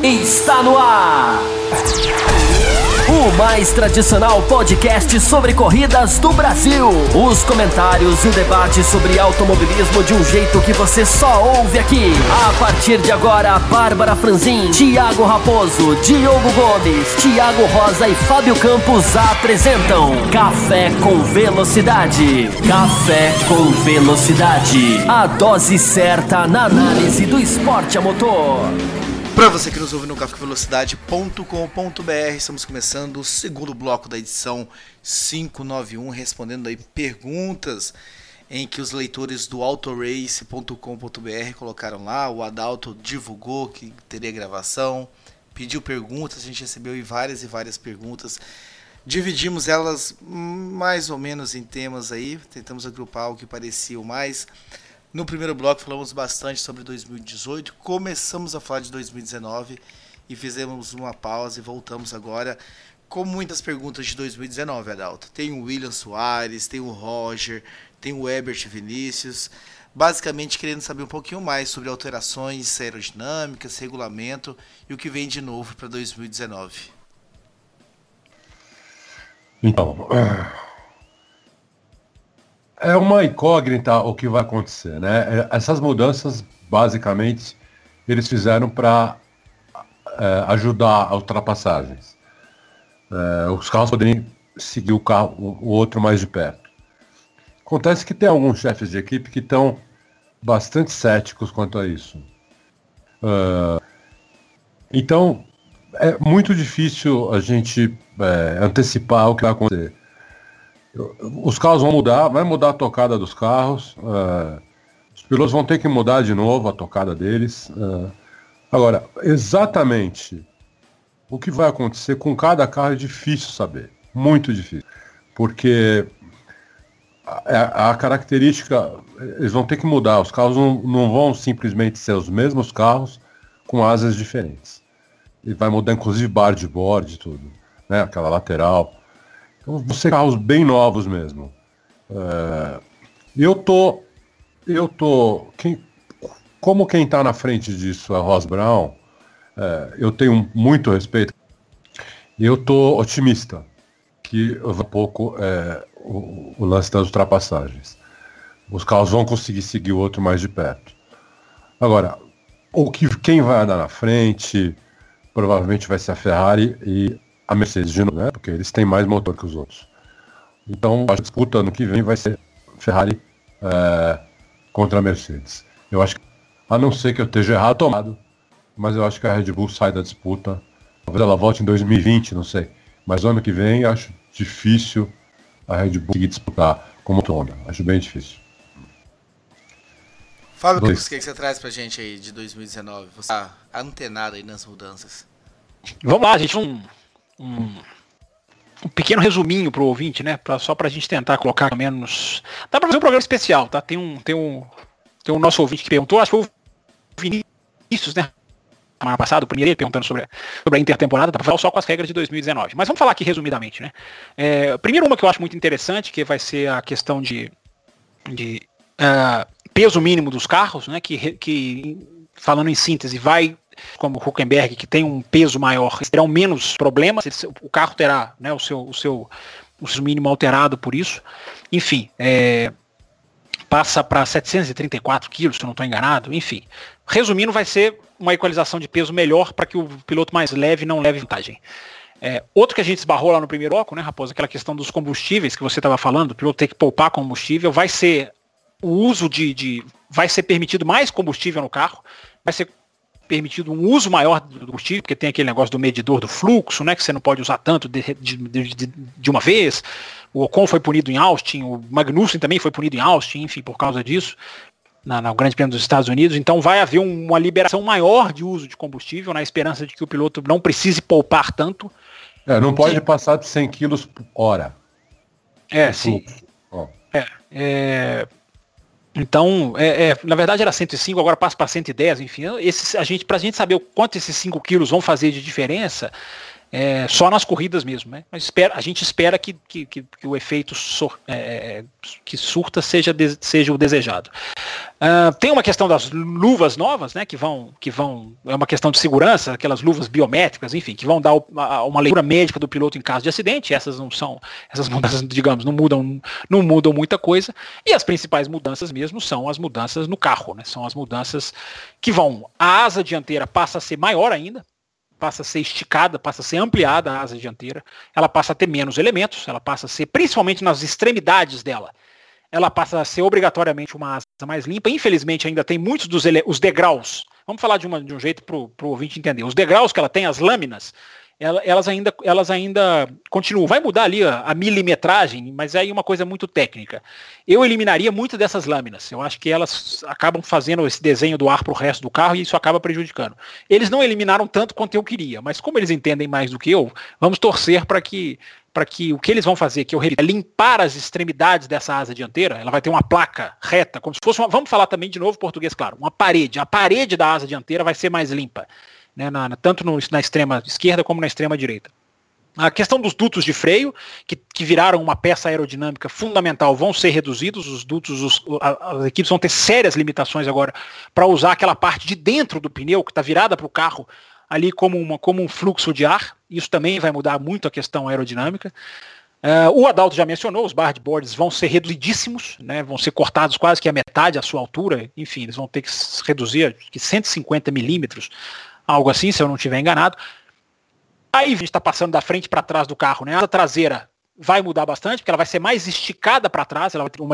Está no ar! O mais tradicional podcast sobre corridas do Brasil. Os comentários e o debate sobre automobilismo de um jeito que você só ouve aqui. A partir de agora, Bárbara Franzin, Thiago Raposo, Diogo Gomes, Thiago Rosa e Fábio Campos apresentam Café com Velocidade. Café com Velocidade. A dose certa na análise do esporte a motor. Para você que nos ouve no cafévelocidade.com.br, estamos começando o segundo bloco da edição 591, respondendo aí perguntas em que os leitores do autorace.com.br colocaram lá. O Adalto divulgou que teria gravação, pediu perguntas, a gente recebeu aí várias e várias perguntas. Dividimos elas mais ou menos em temas aí, tentamos agrupar o que parecia o mais. No primeiro bloco falamos bastante sobre 2018, começamos a falar de 2019 e fizemos uma pausa e voltamos agora com muitas perguntas de 2019, Adalto. Tem o William Soares, tem o Roger, tem o Herbert Vinícius, basicamente querendo saber um pouquinho mais sobre alterações aerodinâmicas, regulamento e o que vem de novo para 2019. Então, é uma incógnita o que vai acontecer, né? Essas mudanças, basicamente, eles fizeram para ajudar as ultrapassagens. Os carros poderem seguir o outro mais de perto. Acontece que tem alguns chefes de equipe que estão bastante céticos quanto a isso. Então, é muito difícil a gente antecipar o que vai acontecer. Os carros vão mudar, vai mudar a tocada dos carros, os pilotos vão ter que mudar de novo a tocada deles. Agora, exatamente o que vai acontecer com cada carro é difícil saber, muito difícil, porque a característica, eles vão ter que mudar, os carros não vão simplesmente ser os mesmos carros com asas diferentes. E vai mudar inclusive bar de bordo e tudo, né? Aquela lateral. Então vão ser carros bem novos mesmo. Como quem está na frente disso é Ross Brown, eu tenho muito respeito. Eu tô otimista que um pouco o lance das ultrapassagens. Os carros vão conseguir seguir o outro mais de perto. Agora, quem vai andar na frente provavelmente vai ser a Ferrari e a Mercedes de novo, né? Porque eles têm mais motor que os outros. Então, a disputa ano que vem vai ser Ferrari contra a Mercedes. Eu acho que, a não ser que eu esteja errado, tomado, mas eu acho que a Red Bull sai da disputa. Talvez ela volte em 2020, não sei. Mas ano que vem, acho difícil a Red Bull conseguir disputar como Honda. Acho bem difícil. Fábio, o que você traz pra gente aí de 2019? Você tá antenado aí nas mudanças. Vamos lá, gente. Um pequeno resuminho pro ouvinte, né? Só pra gente tentar colocar pelo menos. Dá pra fazer um programa especial, tá? Tem um nosso ouvinte que perguntou, acho que foi o Vinícius, né? Semana passada, o primeiro perguntando sobre a intertemporada, pra falar só com as regras de 2019. Mas vamos falar aqui resumidamente, né? Primeiro, uma que eu acho muito interessante, que vai ser a questão de peso mínimo dos carros, né? Que falando em síntese, vai, como o Hülkenberg, que tem um peso maior, terão menos problemas, o carro terá, né, o seu mínimo alterado por isso. Enfim, passa para 734 quilos, se eu não estou enganado. Enfim, resumindo, vai ser uma equalização de peso melhor para que o piloto mais leve não leve vantagem. Outro que a gente esbarrou lá no primeiro bloco, né, Raposo, aquela questão dos combustíveis que você estava falando, o piloto tem que poupar combustível, vai ser o uso vai ser permitido mais combustível no carro, vai ser permitido um uso maior do combustível, porque tem aquele negócio do medidor do fluxo, né, que você não pode usar tanto de uma vez. O Ocon foi punido em Austin, o Magnussen também foi punido em Austin, enfim, por causa disso, no Grande Prêmio dos Estados Unidos. Então vai haver uma liberação maior de uso de combustível, na esperança de que o piloto não precise poupar tanto. Não pode passar de 100 kg por hora. Sim. Então, na verdade era 105, agora passa para 110, enfim. Pra gente saber o quanto esses 5 quilos vão fazer de diferença, só nas corridas mesmo, né? Mas a gente espera que o efeito que surta seja o desejado. Tem uma questão das luvas novas, né? Que vão é uma questão de segurança, aquelas luvas biométricas, enfim, que vão dar uma leitura médica do piloto em caso de acidente. Essas mudanças, digamos, não mudam muita coisa. E as principais mudanças mesmo são as mudanças no carro, né? São as mudanças que a asa dianteira passa a ser maior ainda, passa a ser esticada, passa a ser ampliada a asa dianteira, ela passa a ter menos elementos, ela passa a ser, principalmente nas extremidades dela, ela passa a ser obrigatoriamente uma asa mais limpa. Infelizmente ainda tem muitos os degraus, vamos falar de um jeito para o ouvinte entender, os degraus que ela tem, as lâminas, elas ainda continuam. Vai mudar ali a milimetragem, mas aí uma coisa muito técnica. Eu eliminaria muito dessas lâminas. Eu acho que elas acabam fazendo esse desenho do ar para o resto do carro e isso acaba prejudicando. Eles não eliminaram tanto quanto eu queria, mas como eles entendem mais do que eu, vamos torcer para que o que eles vão fazer, que eu repito, é limpar as extremidades dessa asa dianteira. Ela vai ter uma placa reta, como se fosse vamos falar também de novo português, claro, uma parede. A parede da asa dianteira vai ser mais limpa, né, tanto na extrema esquerda como na extrema direita. A questão dos dutos de freio, que viraram uma peça aerodinâmica fundamental, vão ser reduzidos. Os dutos, as equipes vão ter sérias limitações agora para usar aquela parte de dentro do pneu que está virada para o carro ali como um fluxo de ar. Isso também vai mudar muito a questão aerodinâmica. O Adalto já mencionou, os barboards vão ser reduzidíssimos, né, vão ser cortados quase que a metade da sua altura. Enfim, eles vão ter que reduzir 150 milímetros, algo assim, se eu não estiver enganado. Aí a gente está passando da frente para trás do carro, né? A asa traseira vai mudar bastante, porque ela vai ser mais esticada para trás, ela vai ter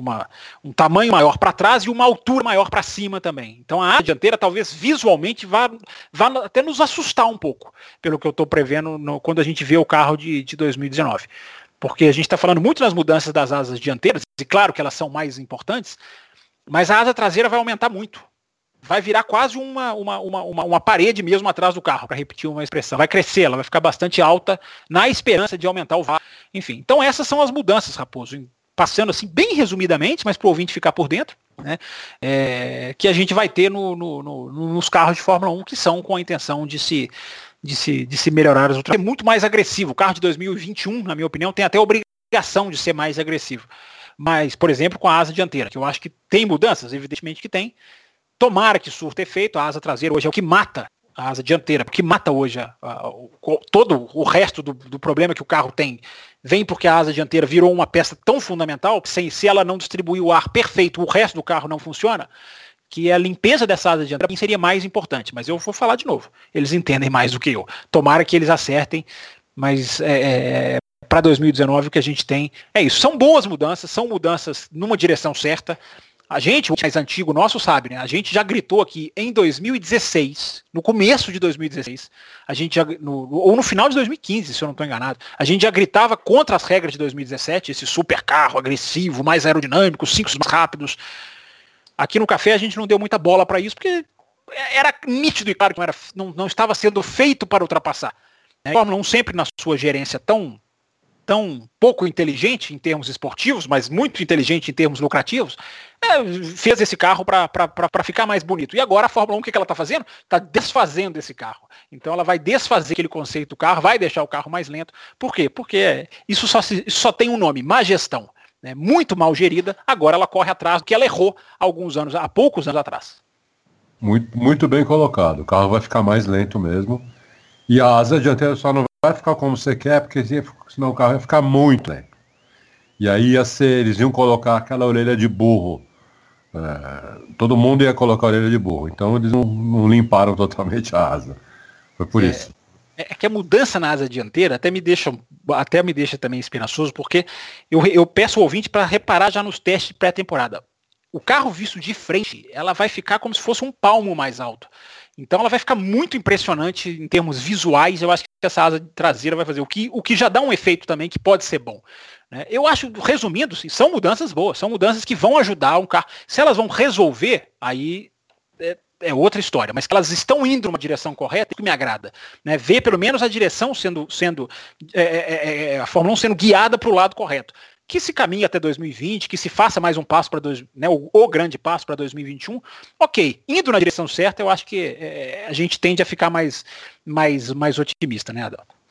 um tamanho maior para trás e uma altura maior para cima também. Então a asa dianteira talvez visualmente vá até nos assustar um pouco, pelo que eu estou prevendo quando a gente vê o carro de 2019. Porque a gente está falando muito nas mudanças das asas dianteiras, e claro que elas são mais importantes, mas a asa traseira vai aumentar muito. Vai virar quase uma parede mesmo atrás do carro, para repetir uma expressão. Vai crescer, ela vai ficar bastante alta na esperança de aumentar o VAR. Enfim, então essas são as mudanças, Raposo. Passando assim bem resumidamente, mas para o ouvinte ficar por dentro, né, que a gente vai ter nos carros de Fórmula 1, que são com a intenção de se melhorar as outras. É muito mais agressivo. O carro de 2021, na minha opinião, tem até a obrigação de ser mais agressivo. Mas, por exemplo, com a asa dianteira, que eu acho que tem mudanças, evidentemente que tem. Tomara que surta efeito. A asa traseira hoje é o que mata a asa dianteira, porque mata hoje todo o resto do problema que o carro tem, vem porque a asa dianteira virou uma peça tão fundamental, que se ela não distribuir o ar perfeito, o resto do carro não funciona, que a limpeza dessa asa dianteira seria mais importante. Mas eu vou falar de novo, eles entendem mais do que eu. Tomara que eles acertem, mas para 2019 o que a gente tem é isso. São boas mudanças, são mudanças numa direção certa. A gente, o mais antigo nosso, sabe, né? A gente já gritou aqui em 2016, no começo de 2016, ou no final de 2015, se eu não estou enganado, a gente já gritava contra as regras de 2017, esse super carro agressivo, mais aerodinâmico, 5 mais rápidos. Aqui no Café a gente não deu muita bola para isso, porque era nítido e claro que não estava sendo feito para ultrapassar. A Fórmula 1 sempre na sua gerência tão pouco inteligente em termos esportivos, mas muito inteligente em termos lucrativos, fez esse carro para ficar mais bonito. E agora a Fórmula 1, o que ela está fazendo? Está desfazendo esse carro. Então ela vai desfazer aquele conceito do carro, vai deixar o carro mais lento. Por quê? Porque isso só tem um nome, má gestão. Né? Muito mal gerida, agora ela corre atrás do que ela errou há poucos anos atrás. Muito, muito bem colocado. O carro vai ficar mais lento mesmo. E a asa dianteira só não vai ficar como você quer, porque senão o carro ia ficar muito lento. E aí eles iam colocar aquela orelha de burro. Todo mundo ia colocar a orelha de burro. Então eles não limparam totalmente a asa. Foi por isso. É que a mudança na asa dianteira até me deixa também esperançoso, porque eu peço ao ouvinte para reparar já nos testes de pré-temporada. O carro visto de frente, ela vai ficar como se fosse um palmo mais alto. Então ela vai ficar muito impressionante em termos visuais. Eu acho que essa asa traseira vai fazer o que já dá um efeito também que pode ser bom. Né? Eu acho, resumindo, sim, são mudanças boas, são mudanças que vão ajudar um carro. Se elas vão resolver, aí é outra história. Mas que elas estão indo numa direção correta, que me agrada. Né? Ver pelo menos a direção a Fórmula 1 sendo guiada para o lado correto. Que se caminhe até 2020, que se faça mais um passo para o grande passo para 2021, ok, indo na direção certa, eu acho que a gente tende a ficar mais otimista, né, Adalto?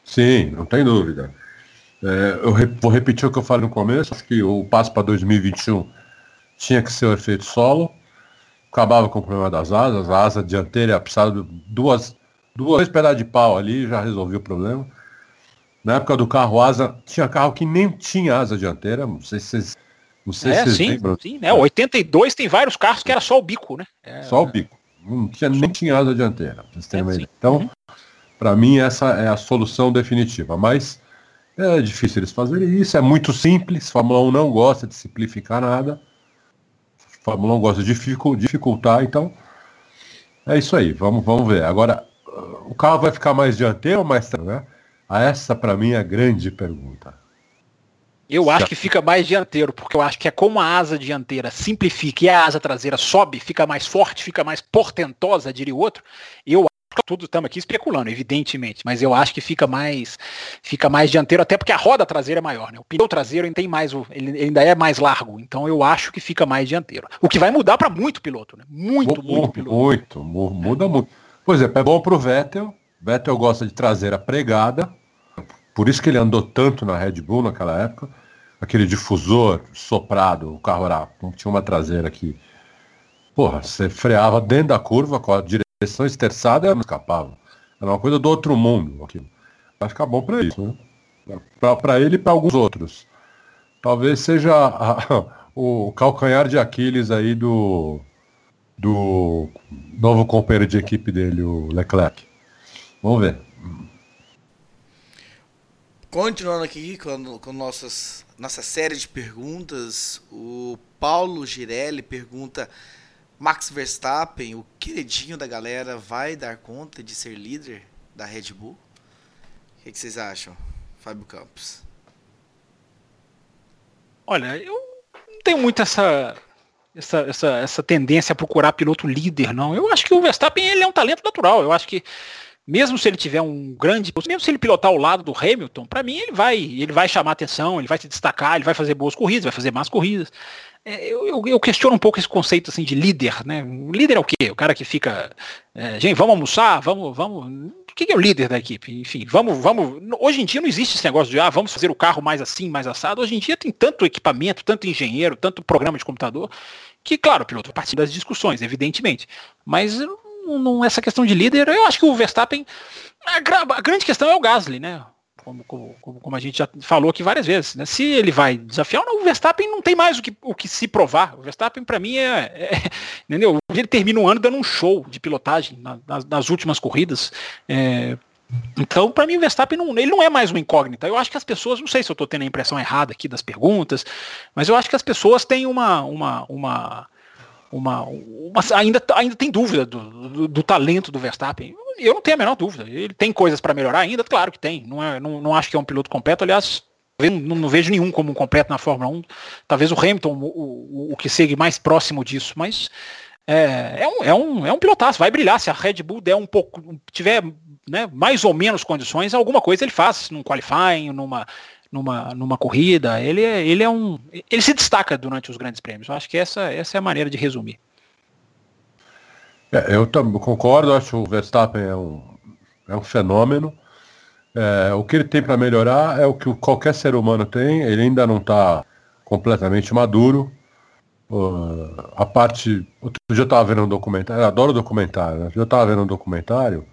Sim, não tem dúvida. Vou repetir o que eu falei no começo, acho que o passo para 2021 tinha que ser o efeito solo, acabava com o problema das asas, a asa dianteira precisava de duas pedaços de pau ali, já resolveu o problema. Na época do carro asa, tinha carro que nem tinha asa dianteira, não sei se vocês lembram. Sim, né? 82 tem vários carros que era só o bico, né? Só o bico, nem tinha asa dianteira, pra vocês terem uma ideia. Então, Uhum. para mim, essa é a solução definitiva, mas é difícil eles fazerem isso, é muito simples, Fórmula 1 não gosta de simplificar nada, Fórmula 1 gosta de dificultar, então é isso aí, vamos ver. Agora, o carro vai ficar mais dianteiro ou mais traseiro, né? Essa para mim é a grande pergunta. Eu acho que fica mais dianteiro, porque eu acho que é como a asa dianteira simplifica e a asa traseira sobe, fica mais forte, fica mais portentosa, diria o outro. Eu acho que tudo estamos aqui especulando, evidentemente, mas eu acho que fica mais dianteiro, até porque a roda traseira é maior, né? O pneu traseiro ele tem mais, ele ainda é mais largo, então eu acho que fica mais dianteiro. O que vai mudar para muito piloto, né? Muito piloto. Muda muito. Por exemplo, é bom pro Vettel. Vettel gosta de traseira pregada. Por isso que ele andou tanto na Red Bull naquela época. Aquele difusor soprado, o carro tinha uma traseira que, porra, você freava dentro da curva com a direção esterçada e não escapava. Era uma coisa do outro mundo aquilo. Vai ficar bom para isso, né? Para ele e para alguns outros. Talvez seja o calcanhar de Aquiles aí do novo companheiro de equipe dele, o Leclerc. Vamos ver. Continuando aqui com nossa série de perguntas, o Paulo Girelli pergunta: Max Verstappen, o queridinho da galera, vai dar conta de ser líder da Red Bull? O que vocês acham, Fábio Campos? Olha, eu não tenho muito essa tendência a procurar piloto líder, não. Eu acho que o Verstappen ele é um talento natural. Eu acho que mesmo se ele tiver mesmo se ele pilotar ao lado do Hamilton, para mim ele vai chamar atenção, ele vai se destacar, ele vai fazer boas corridas, vai fazer más corridas. Eu questiono um pouco esse conceito assim de líder, né? O líder é o quê? O cara que fica, gente, vamos almoçar, vamos. O que é o líder da equipe? Enfim, vamos. Hoje em dia não existe esse negócio de vamos fazer o carro mais assim, mais assado. Hoje em dia tem tanto equipamento, tanto engenheiro, tanto programa de computador, que, claro, o piloto participa das discussões, evidentemente. Mas essa questão de líder, eu acho que o Verstappen, a grande questão é o Gasly, né? Como a gente já falou aqui várias vezes, né? Se ele vai desafiar, o Verstappen não tem mais o que se provar. O Verstappen, para mim, entendeu? Ele termina um ano dando um show de pilotagem nas últimas corridas. Então, para mim, o Verstappen ele não é mais uma incógnita. Eu acho que as pessoas, não sei se eu estou tendo a impressão errada aqui das perguntas, mas eu acho que as pessoas têm ainda tem dúvida do talento do Verstappen. Eu não tenho a menor dúvida. Ele tem coisas para melhorar ainda? Claro que tem. Não acho que é um piloto completo. Aliás, não vejo nenhum como um completo na Fórmula 1. Talvez o Hamilton, o que segue mais próximo disso. Mas é um pilotaço. Vai brilhar. Se a Red Bull der tiver, né, mais ou menos condições, alguma coisa ele faz. Num qualifying, numa corrida, ele se destaca durante os grandes prêmios. Eu acho que essa é a maneira de resumir. Eu também concordo, acho que o Verstappen é um fenômeno. O que ele tem para melhorar é o que qualquer ser humano tem, ele ainda não está completamente maduro. Outro dia eu estava vendo um documentário, eu adoro documentário, né? Eu estava vendo um documentário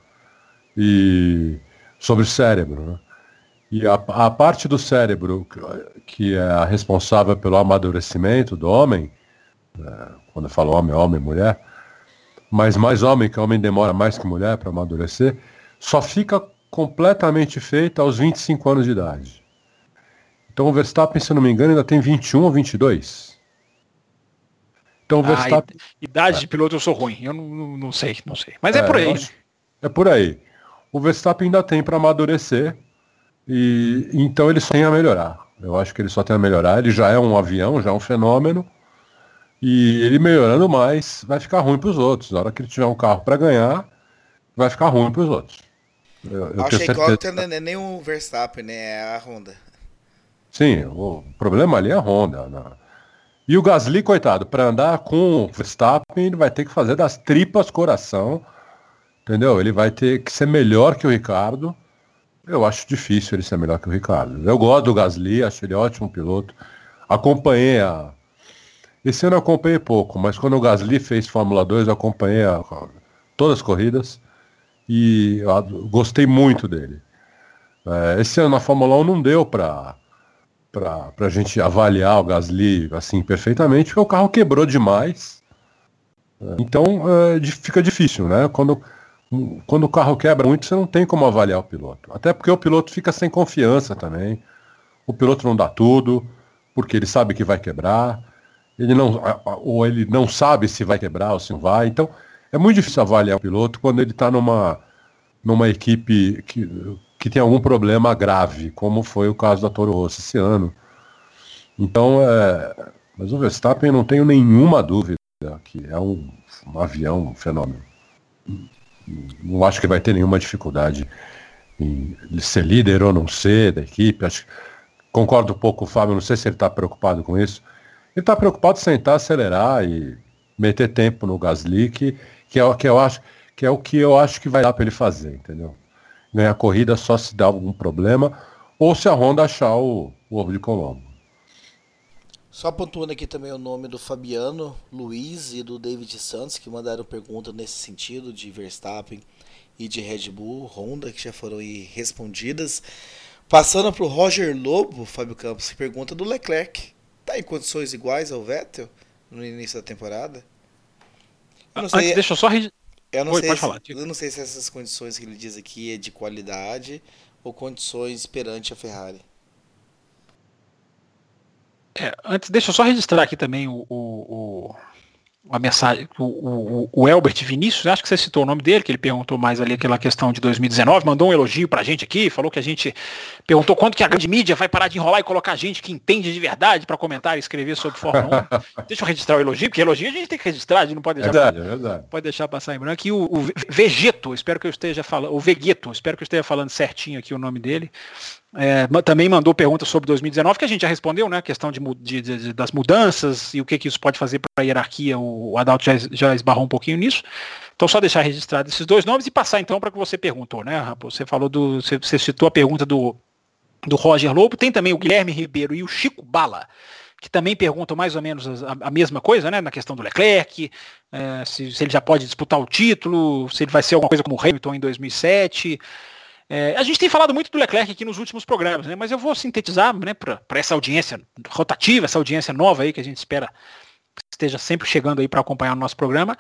sobre cérebro, né? E a parte do cérebro que é a responsável pelo amadurecimento do homem, quando eu falo homem, mulher, mas mais homem, que homem demora mais que mulher para amadurecer, só fica completamente feita aos 25 anos de idade. Então o Verstappen, se eu não me engano, ainda tem 21 ou 22. Então o Verstappen... Idade de piloto eu sou ruim, eu não sei. Mas é por aí. É por aí. O Verstappen ainda tem para amadurecer. E então ele só tem a melhorar. Eu acho que ele só tem a melhorar. Ele já é um avião, já é um fenômeno. E ele melhorando mais, vai ficar ruim para os outros. Na hora que ele tiver um carro para ganhar, vai ficar ruim para os outros. Acho que incógnita não é nem o Verstappen, né? É a Honda. Sim, o problema ali é a Honda. Né? E o Gasly, coitado, para andar com o Verstappen, ele vai ter que fazer das tripas coração. Entendeu? Ele vai ter que ser melhor que o Ricardo. Eu acho difícil ele ser melhor que o Ricardo. Eu gosto do Gasly, acho ele ótimo piloto. Acompanhei Esse ano eu acompanhei pouco, mas quando o Gasly fez Fórmula 2, eu acompanhei todas as corridas e eu gostei muito dele. Esse ano na Fórmula 1 não deu pra gente avaliar o Gasly assim perfeitamente, porque o carro quebrou demais. Então fica difícil, né? Quando o carro quebra muito, você não tem como avaliar o piloto. Até porque o piloto fica sem confiança também. O piloto não dá tudo, porque ele sabe que vai quebrar. Ou ele não sabe se vai quebrar ou se não vai. Então, é muito difícil avaliar o piloto quando ele está numa equipe que tem algum problema grave, como foi o caso da Toro Rosso esse ano. Então, mas o Verstappen, não tenho nenhuma dúvida que é um avião, um fenômeno. Não acho que vai ter nenhuma dificuldade em ser líder ou não ser da equipe. Concordo um pouco com o Fábio, não sei se ele está preocupado com isso. Ele está preocupado em sentar, acelerar e meter tempo no Gasly, que é o que eu acho que vai dar para ele fazer, entendeu? Ganhar corrida só se dá algum problema ou se a Honda achar o ovo de Colombo. Só pontuando aqui também o nome do Fabiano Luiz e do David Santos, que mandaram pergunta nesse sentido de Verstappen e de Red Bull, Honda, que já foram aí respondidas. Passando para o Roger Lobo, Fábio Campos, que pergunta do Leclerc. Está em condições iguais ao Vettel no início da temporada? Antes, deixa eu só... Eu não sei se essas condições que ele diz aqui é de qualidade ou condições perante a Ferrari. Antes, deixa eu só registrar aqui também a mensagem, o Elbert Vinícius, acho que você citou o nome dele, que ele perguntou mais ali aquela questão de 2019, mandou um elogio pra gente aqui, falou que a gente perguntou quando que a grande mídia vai parar de enrolar e colocar gente que entende de verdade pra comentar e escrever sobre Fórmula 1. Deixa eu registrar o elogio, porque elogio a gente tem que registrar, a gente não pode deixar, verdade. Pode deixar passar em branco. E o Vegeto, espero que eu esteja falando, o Vegeto, espero que eu esteja falando certinho aqui o nome dele. Também mandou perguntas sobre 2019, que a gente já respondeu, né? A questão das mudanças e o que isso pode fazer para a hierarquia. O Adalto já esbarrou um pouquinho nisso. Então, só deixar registrado esses dois nomes e passar então para o que você perguntou, né, Rapo? Você citou a pergunta do Roger Lobo. Tem também o Guilherme Ribeiro e o Chico Bala, que também perguntam mais ou menos a mesma coisa, né? Na questão do Leclerc, se ele já pode disputar o título, se ele vai ser alguma coisa como o Hamilton em 2007. A gente tem falado muito do Leclerc aqui nos últimos programas, né? Mas eu vou sintetizar, né, para essa audiência rotativa, essa audiência nova aí que a gente espera que esteja sempre chegando aí para acompanhar o nosso programa.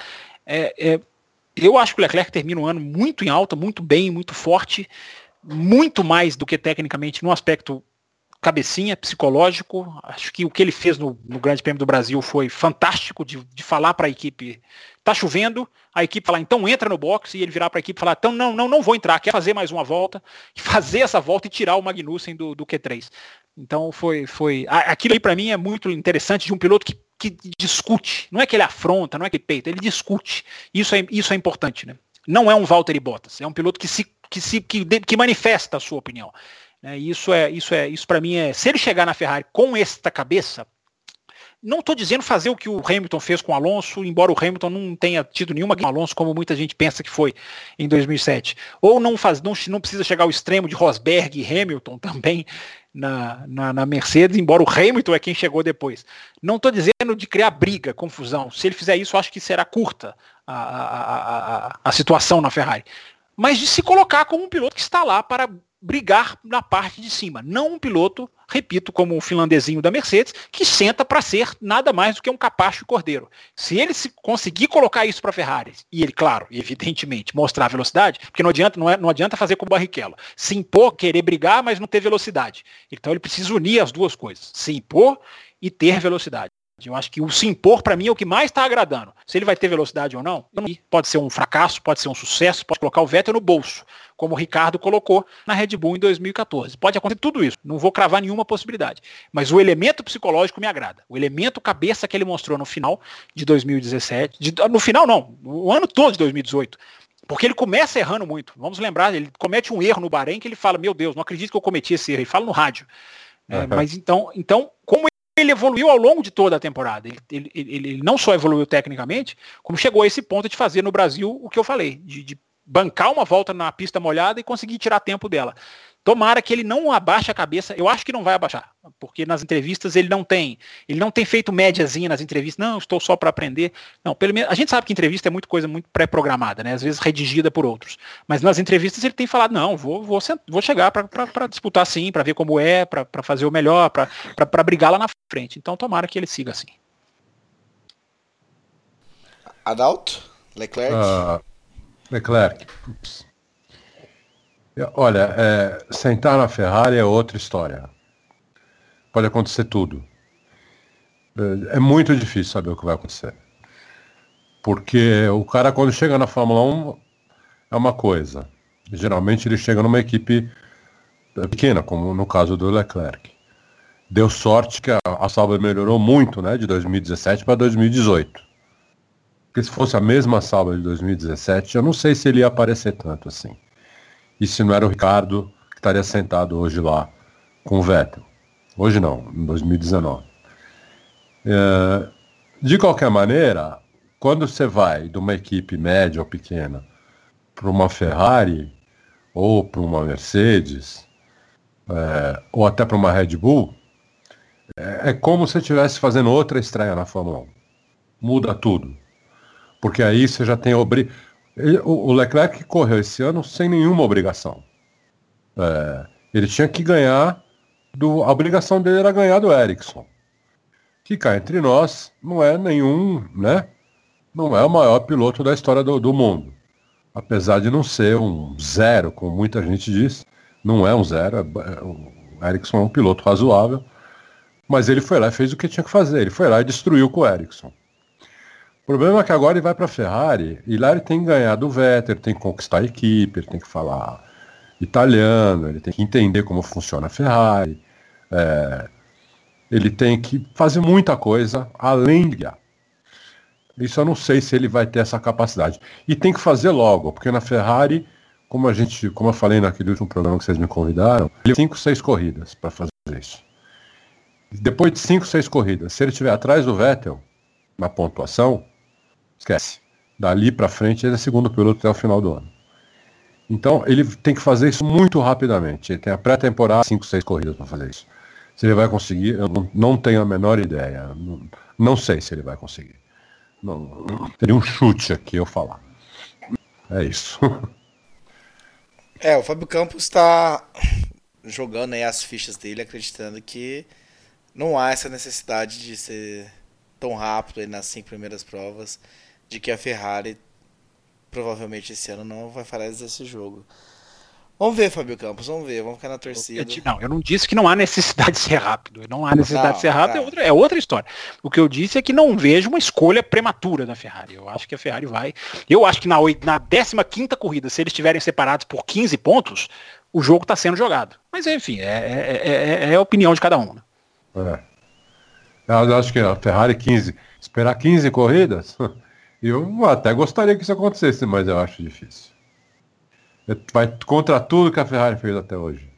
Eu acho que o Leclerc termina um ano muito em alta, muito bem, muito forte, muito mais do que tecnicamente no aspecto cabecinha, psicológico. Acho que o que ele fez no Grande Prêmio do Brasil foi fantástico, de falar para a equipe, tá chovendo, a equipe falar, então entra no box, e ele virar para a equipe e falar, então não vou entrar, quer fazer mais uma volta, fazer essa volta e tirar o Magnussen do Q3. Então aquilo aí para mim é muito interessante, de um piloto que discute, não é que ele afronta, não é que ele peita, ele discute. Isso é importante, né? Não é um Valtteri Bottas, é um piloto que manifesta a sua opinião. Isso para mim se ele chegar na Ferrari com esta cabeça, não estou dizendo fazer o que o Hamilton fez com o Alonso, embora o Hamilton não tenha tido nenhuma com o Alonso, como muita gente pensa que foi em 2007, ou não precisa chegar ao extremo de Rosberg e Hamilton também na Mercedes, embora o Hamilton é quem chegou depois. Não estou dizendo de criar briga, confusão. Se ele fizer isso, eu acho que será curta a situação na Ferrari, mas de se colocar como um piloto que está lá para brigar na parte de cima, não um piloto, repito, como o finlandesinho da Mercedes, que senta para ser nada mais do que um capacho e cordeiro. Se ele conseguir colocar isso para a Ferrari, e ele, claro, evidentemente, mostrar a velocidade, porque não adianta fazer como o Barrichello, se impor, querer brigar, mas não ter velocidade. Então ele precisa unir as duas coisas, se impor e ter velocidade. Eu acho que o se impor, para mim, é o que mais está agradando. Se ele vai ter velocidade ou não, pode ser um fracasso, pode ser um sucesso, pode colocar o Vettel no bolso, como o Ricardo colocou na Red Bull em 2014. Pode acontecer tudo isso, não vou cravar nenhuma possibilidade. Mas o elemento psicológico me agrada. O elemento cabeça que ele mostrou no final de 2017, no final não, o ano todo de 2018, porque ele começa errando muito. Vamos lembrar, ele comete um erro no Bahrein que ele fala, meu Deus, não acredito que eu cometi esse erro. Ele fala no rádio. Mas então, como ele evoluiu ao longo de toda a temporada. Ele não só evoluiu tecnicamente, como chegou a esse ponto de fazer no Brasil o que eu falei, de bancar uma volta na pista molhada e conseguir tirar tempo dela. tomara que ele não abaixe a cabeça. Eu acho que não vai abaixar, porque nas entrevistas ele não tem feito médiazinha nas entrevistas. Não, estou só para aprender. Não, pelo menos a gente sabe que entrevista é coisa muito pré-programada, né? Às vezes redigida por outros. Mas nas entrevistas ele tem falado, não, vou chegar para disputar sim, para ver como é, para fazer o melhor, para brigar lá na frente. Então tomara que ele siga assim. Adalto? Leclerc? Leclerc. Ups. Olha, sentar na Ferrari é outra história. Pode acontecer tudo. É muito difícil saber o que vai acontecer. Porque o cara, quando chega na Fórmula 1, é uma coisa. Geralmente ele chega numa equipe pequena, como no caso do Leclerc. Deu sorte que a Sauber melhorou muito, né, de 2017 para 2018. Porque se fosse a mesma Sauber de 2017, eu não sei se ele ia aparecer tanto assim. E se não era o Ricardo que estaria sentado hoje lá com o Vettel. Hoje não, em 2019. De qualquer maneira, quando você vai de uma equipe média ou pequena para uma Ferrari, ou para uma Mercedes, ou até para uma Red Bull, é como se você estivesse fazendo outra estreia na Fórmula 1. Muda tudo. Porque aí você já tem o Leclerc correu esse ano sem nenhuma obrigação. Ele tinha que ganhar, a obrigação dele era ganhar do Ericsson. Que cá entre nós não é nenhum, né? Não é o maior piloto da história do mundo. Apesar de não ser um zero, como muita gente diz, não é um zero. O Ericsson é um piloto razoável. Mas ele foi lá e fez o que tinha que fazer. Ele foi lá e destruiu com o Ericsson. O problema é que agora ele vai para a Ferrari e lá ele tem que ganhar do Vettel, ele tem que conquistar a equipe, ele tem que falar italiano, ele tem que entender como funciona a Ferrari, ele tem que fazer muita coisa além de guiar. Isso eu não sei se ele vai ter essa capacidade. E tem que fazer logo, porque na Ferrari, como eu falei naquele último programa que vocês me convidaram, ele tem 5, 6 corridas para fazer isso. Depois de 5, 6 corridas, se ele estiver atrás do Vettel na pontuação, esquece. Dali para frente ele é segundo piloto até o final do ano. Então ele tem que fazer isso muito rapidamente. Ele tem a pré-temporada, 5, 6 corridas para fazer isso. Se ele vai conseguir, eu não tenho a menor ideia. Não sei se ele vai conseguir. Teria um chute aqui eu falar. É isso. O Fábio Campos está jogando aí as fichas dele, acreditando que não há essa necessidade de ser tão rápido aí nas 5 primeiras provas, de que a Ferrari provavelmente esse ano não vai fazer esse jogo. Vamos ver, Fábio Campos, vamos ficar na torcida. Eu não disse que não há necessidade de ser rápido. Não há necessidade de ser rápido, é outra história. O que eu disse é que não vejo uma escolha prematura da Ferrari. Eu acho que a Ferrari vai... Eu acho que na 15ª corrida, se eles estiverem separados por 15 pontos, o jogo está sendo jogado. Mas enfim, é a opinião de cada um. Né? Eu acho que a Ferrari esperar 15 corridas, eu até gostaria que isso acontecesse, mas eu acho difícil. Vai contra tudo que a Ferrari fez até hoje.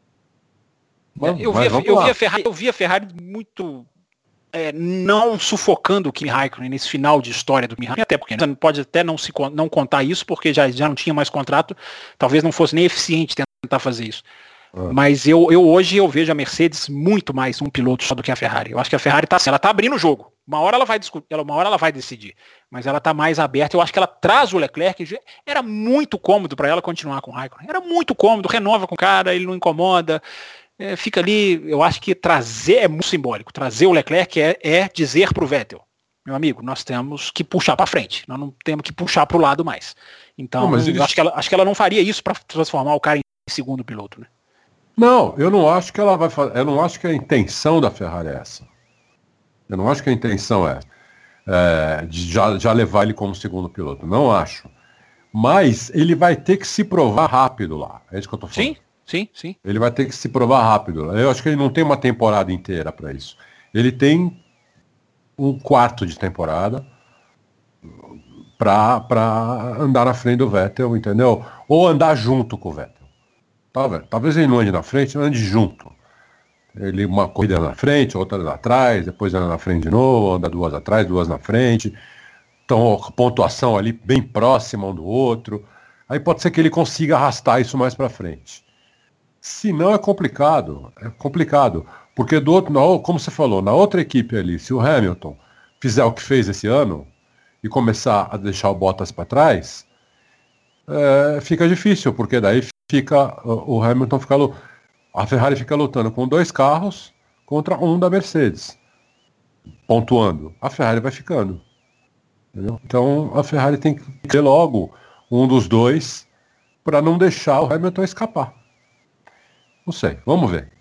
Eu vi a Ferrari muito não sufocando o Kimi Raikkonen nesse final de história do Kimi Raikkonen, até porque pode até não contar isso, porque já não tinha mais contrato, talvez não fosse nem eficiente tentar fazer isso. Mas hoje eu vejo a Mercedes muito mais um piloto só do que a Ferrari. Eu acho que a Ferrari ela tá abrindo o jogo. Uma hora ela vai decidir, mas ela tá mais aberta. Eu acho que ela traz o Leclerc. Era muito cômodo para ela continuar com o Raikkonen. Era muito cômodo, renova com o cara, ele não incomoda. Fica ali, eu acho que trazer é muito simbólico. Trazer o Leclerc é dizer pro Vettel, meu amigo, nós temos que puxar para frente. Nós não temos que puxar pro lado mais. Então, eu acho que ela não faria isso para transformar o cara em segundo piloto, né? Não, eu não acho que ela vai fazer. Eu não acho que a intenção da Ferrari é essa. Eu não acho que a intenção de já levar ele como segundo piloto. Não acho. Mas ele vai ter que se provar rápido lá. É isso que eu tô falando. Sim. Ele vai ter que se provar rápido. Eu acho que ele não tem uma temporada inteira para isso. Ele tem um quarto de temporada para andar na frente do Vettel, entendeu? Ou andar junto com o Vettel. Talvez ele não ande na frente, ande junto. Ele uma corrida na frente, outra atrás, depois anda na frente de novo, anda 2 atrás, 2 na frente. Então a pontuação ali bem próxima um do outro. Aí pode ser que ele consiga arrastar isso mais para frente. Se não, é complicado. É complicado. Porque do outro, como você falou, na outra equipe ali, se o Hamilton fizer o que fez esse ano e começar a deixar o Bottas para trás, fica difícil, porque daí o Hamilton a Ferrari fica lutando com 2 carros contra um da Mercedes, pontuando. A Ferrari vai ficando. Entendeu? Então a Ferrari tem que ter logo um dos dois para não deixar o Hamilton escapar. Não sei, vamos ver.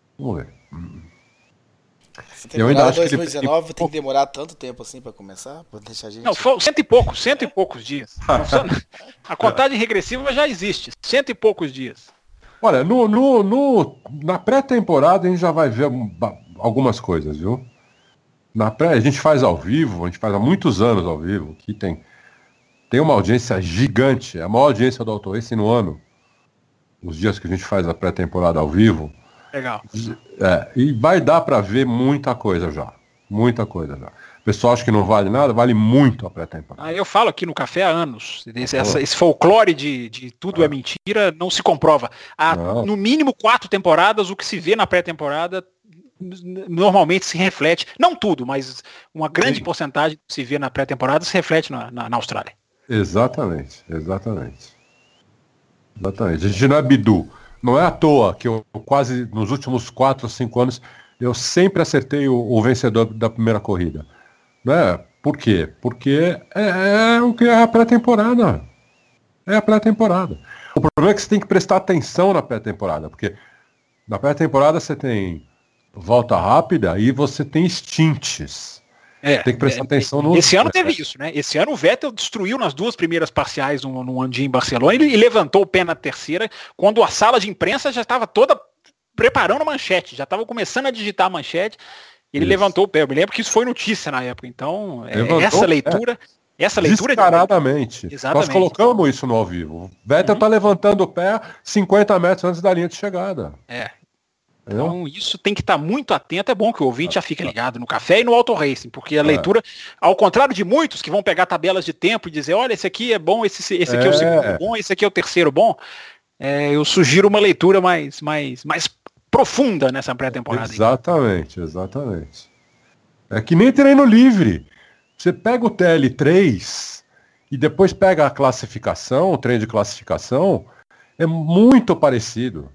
Eu ainda acho 2019 tem que demorar tanto tempo assim para começar? Pra deixar a gente... Não, cento e poucos dias. A contagem regressiva já existe, 100 e poucos dias. Olha, na pré-temporada a gente já vai ver algumas coisas, viu? A gente faz ao vivo, a gente faz há muitos anos ao vivo, que tem uma audiência gigante, é a maior audiência do Auto Racing no ano. Os dias que a gente faz a pré-temporada ao vivo. Legal. E vai dar para ver muita coisa já. Muita coisa já. O pessoal acha que não vale nada, vale muito a pré-temporada. Eu falo aqui no Café há anos. Esse folclore de tudo é mentira não se comprova. Há, no mínimo 4 temporadas, o que se vê na pré-temporada normalmente se reflete, não tudo, mas uma grande porcentagem que se vê na pré-temporada se reflete na Austrália. Exatamente. A gente não é bidu. Não é à toa que eu quase, nos últimos 4 ou 5 anos, eu sempre acertei o vencedor da primeira corrida. Né? Por quê? Porque é a pré-temporada. É a pré-temporada. O problema é que você tem que prestar atenção na pré-temporada, porque na pré-temporada você tem volta rápida e você tem stints. Tem que prestar atenção no... Esse ano teve isso, né? Esse ano o Vettel destruiu nas 2 primeiras parciais no dia em Barcelona e levantou o pé na terceira, quando a sala de imprensa já estava toda preparando a manchete, já estava começando a digitar a manchete, ele levantou o pé. Eu me lembro que isso foi notícia na época. Então, essa leitura descaradamente. Exatamente. Nós colocamos isso no ao vivo. Vettel está levantando o pé 50 metros antes da linha de chegada. Então isso tem que estar muito atento. É bom que o ouvinte já fique ligado no Café e no Auto Racing, porque a leitura, ao contrário de muitos que vão pegar tabelas de tempo e dizer, olha, esse aqui é bom, esse aqui é o segundo bom, esse aqui é o terceiro bom, eu sugiro uma leitura mais profunda nessa pré-temporada. Exatamente. É que nem treino livre. Você pega o TL3 e depois pega a classificação, o treino de classificação, é muito parecido.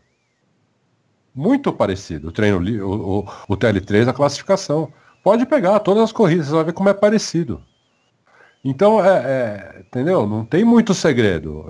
Muito parecido, o treino o TL3, a classificação. Pode pegar todas as corridas, você vai ver como é parecido. Então, entendeu? Não tem muito segredo.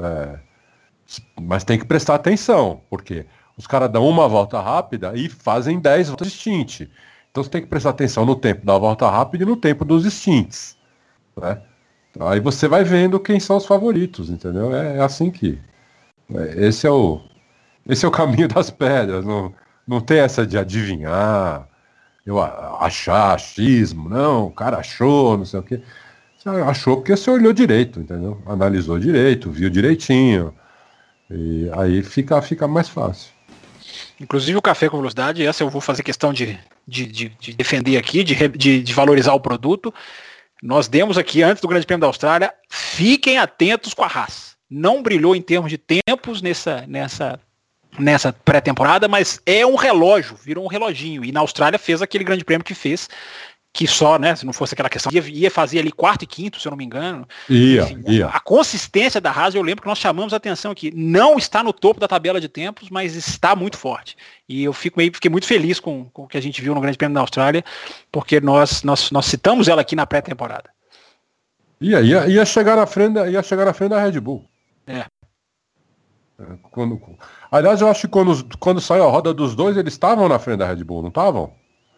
Mas tem que prestar atenção, porque os caras dão uma volta rápida e fazem 10 voltas de stint. Então você tem que prestar atenção no tempo da volta rápida e no tempo dos stints. Né? Aí você vai vendo quem são os favoritos, entendeu? É assim que... Esse é o caminho das pedras, não tem essa de adivinhar, eu achar, achismo, não, o cara achou, não sei o quê. Você achou porque você olhou direito, entendeu? Analisou direito, viu direitinho, e aí fica mais fácil. Inclusive o Café com Velocidade, essa eu vou fazer questão de defender aqui, de valorizar o produto. Nós demos aqui, antes do Grande Prêmio da Austrália, fiquem atentos com a Haas. Não brilhou em termos de tempos nessa pré-temporada, mas é um relógio, virou um reloginho. E na Austrália fez aquele grande prêmio que fez, que só, né, se não fosse aquela questão, ia fazer ali 4º e 5º, se eu não me engano. Ia. A consistência da Haas, eu lembro que nós chamamos a atenção aqui. Não está no topo da tabela de tempos, mas está muito forte. E eu fiquei muito feliz com o que a gente viu no Grande Prêmio da Austrália, porque nós citamos ela aqui na pré-temporada. Ia chegar na frente da Red Bull. Aliás, eu acho que quando saiu a roda dos dois, eles estavam na frente da Red Bull, não estavam?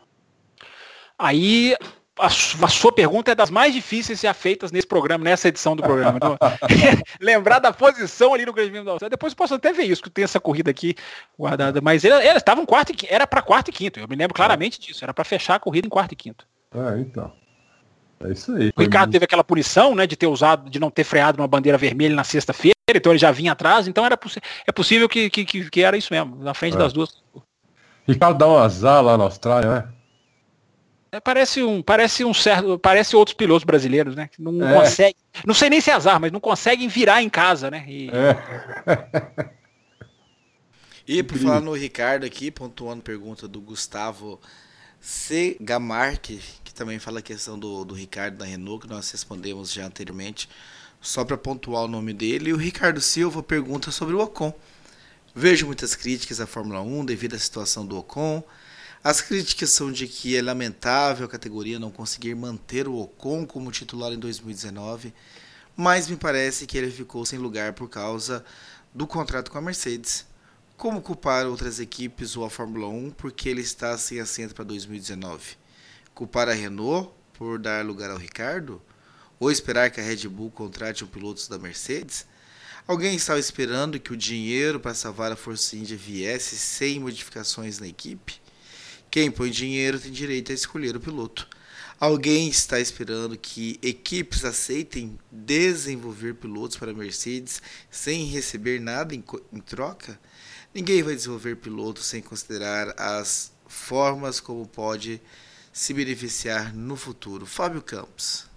Aí, a sua pergunta é das mais difíceis já feitas nesse programa, nessa edição do programa. Então, lembrar da posição ali no Grande Prêmio da Austrália. Depois eu posso até ver isso, que tem essa corrida aqui guardada. Mas eles estavam era para 4º e 5º. Eu me lembro claramente disso. Era para fechar a corrida em 4º e 5º. Então. É isso aí. O Ricardo teve aquela punição, né, de não ter freado uma bandeira vermelha na sexta-feira, então ele já vinha atrás, então é possível que era isso mesmo, na frente das duas. Ricardo dá um azar lá na Austrália, né? Parece outros pilotos brasileiros, né? Que não consegue, não sei nem se é azar, mas não conseguem virar em casa, né? E por falar no Ricardo aqui, pontuando pergunta do Gustavo C. Gamarque, que também fala a questão do Ricardo da Renault, que nós respondemos já anteriormente, só para pontuar o nome dele. E o Ricardo Silva pergunta sobre o Ocon. Vejo muitas críticas à Fórmula 1 devido à situação do Ocon. As críticas são de que é lamentável a categoria não conseguir manter o Ocon como titular em 2019, mas me parece que ele ficou sem lugar por causa do contrato com a Mercedes. Como culpar outras equipes ou a Fórmula 1 porque ele está sem assento para 2019? Culpar a Renault por dar lugar ao Ricardo? Ou esperar que a Red Bull contrate um piloto da Mercedes? Alguém estava esperando que o dinheiro para salvar a Force India viesse sem modificações na equipe? Quem põe dinheiro tem direito a escolher o piloto. Alguém está esperando que equipes aceitem desenvolver pilotos para a Mercedes sem receber nada em troca? Ninguém vai desenvolver pilotos sem considerar as formas como pode se beneficiar no futuro. Fábio Campos.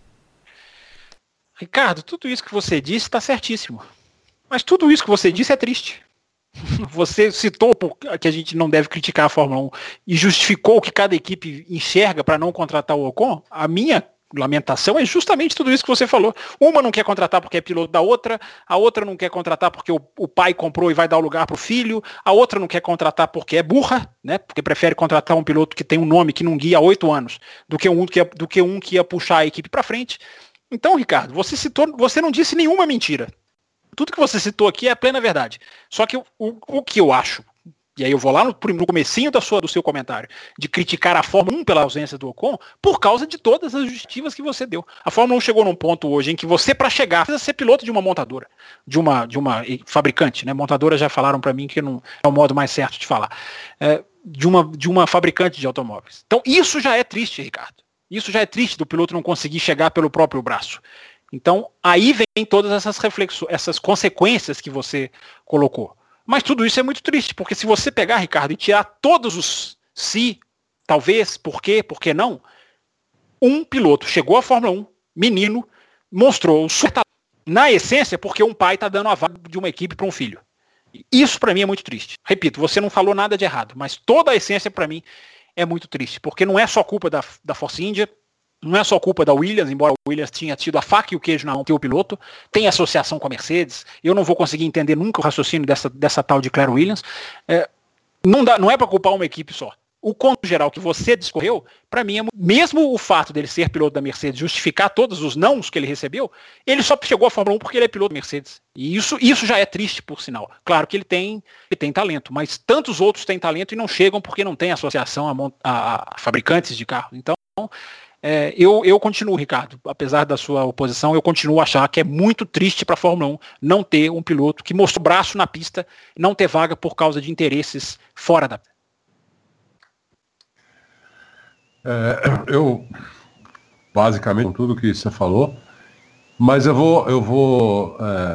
Ricardo, tudo isso que você disse está certíssimo. Mas tudo isso que você disse é triste. Você citou que a gente não deve criticar a Fórmula 1 e justificou o que cada equipe enxerga para não contratar o Ocon. A minha lamentação é justamente tudo isso que você falou. Uma não quer contratar porque é piloto da outra, a outra não quer contratar porque o pai comprou e vai dar o lugar para o filho, a outra não quer contratar porque é burra, né? Porque prefere contratar um piloto que tem um nome que não guia há 8 anos do que um que ia puxar a equipe para frente. Então, Ricardo, você não disse nenhuma mentira. Tudo que você citou aqui é a plena verdade. Só que o que eu acho, e aí eu vou lá no comecinho do seu comentário, de criticar a Fórmula 1 pela ausência do Ocon, por causa de todas as justificativas que você deu. A Fórmula 1 chegou num ponto hoje em que você, para chegar, precisa ser piloto de uma montadora, de uma fabricante, né? Montadora já falaram para mim que não é o modo mais certo de falar. De uma fabricante de automóveis. Então isso já é triste, Ricardo. Isso já é triste do piloto não conseguir chegar pelo próprio braço. Então, aí vem todas essas reflexões, essas consequências que você colocou. Mas tudo isso é muito triste, porque se você pegar, Ricardo, e tirar todos os se, talvez, por quê, por que não, um piloto chegou à Fórmula 1, menino, mostrou o super talento. Na essência, porque um pai está dando a vaga de uma equipe para um filho. Isso para mim é muito triste. Repito, você não falou nada de errado, mas toda a essência para mim é muito triste, porque não é só culpa da Force India, não é só culpa da Williams, embora a Williams tinha tido a faca e o queijo na mão que o piloto, tem associação com a Mercedes, eu não vou conseguir entender nunca o raciocínio dessa tal de Claire Williams, não é para culpar uma equipe só. O conto geral que você discorreu, para mim, mesmo o fato dele ser piloto da Mercedes, justificar todos os nãos que ele recebeu, ele só chegou à Fórmula 1 porque ele é piloto da Mercedes. E isso já é triste, por sinal. Claro que ele tem talento, mas tantos outros têm talento e não chegam porque não tem associação a fabricantes de carro. Então, eu continuo, Ricardo, apesar da sua oposição, eu continuo a achar que é muito triste para a Fórmula 1 não ter um piloto que mostrou o braço na pista, não ter vaga por causa de interesses fora da pista. Eu basicamente com tudo que você falou, mas eu vou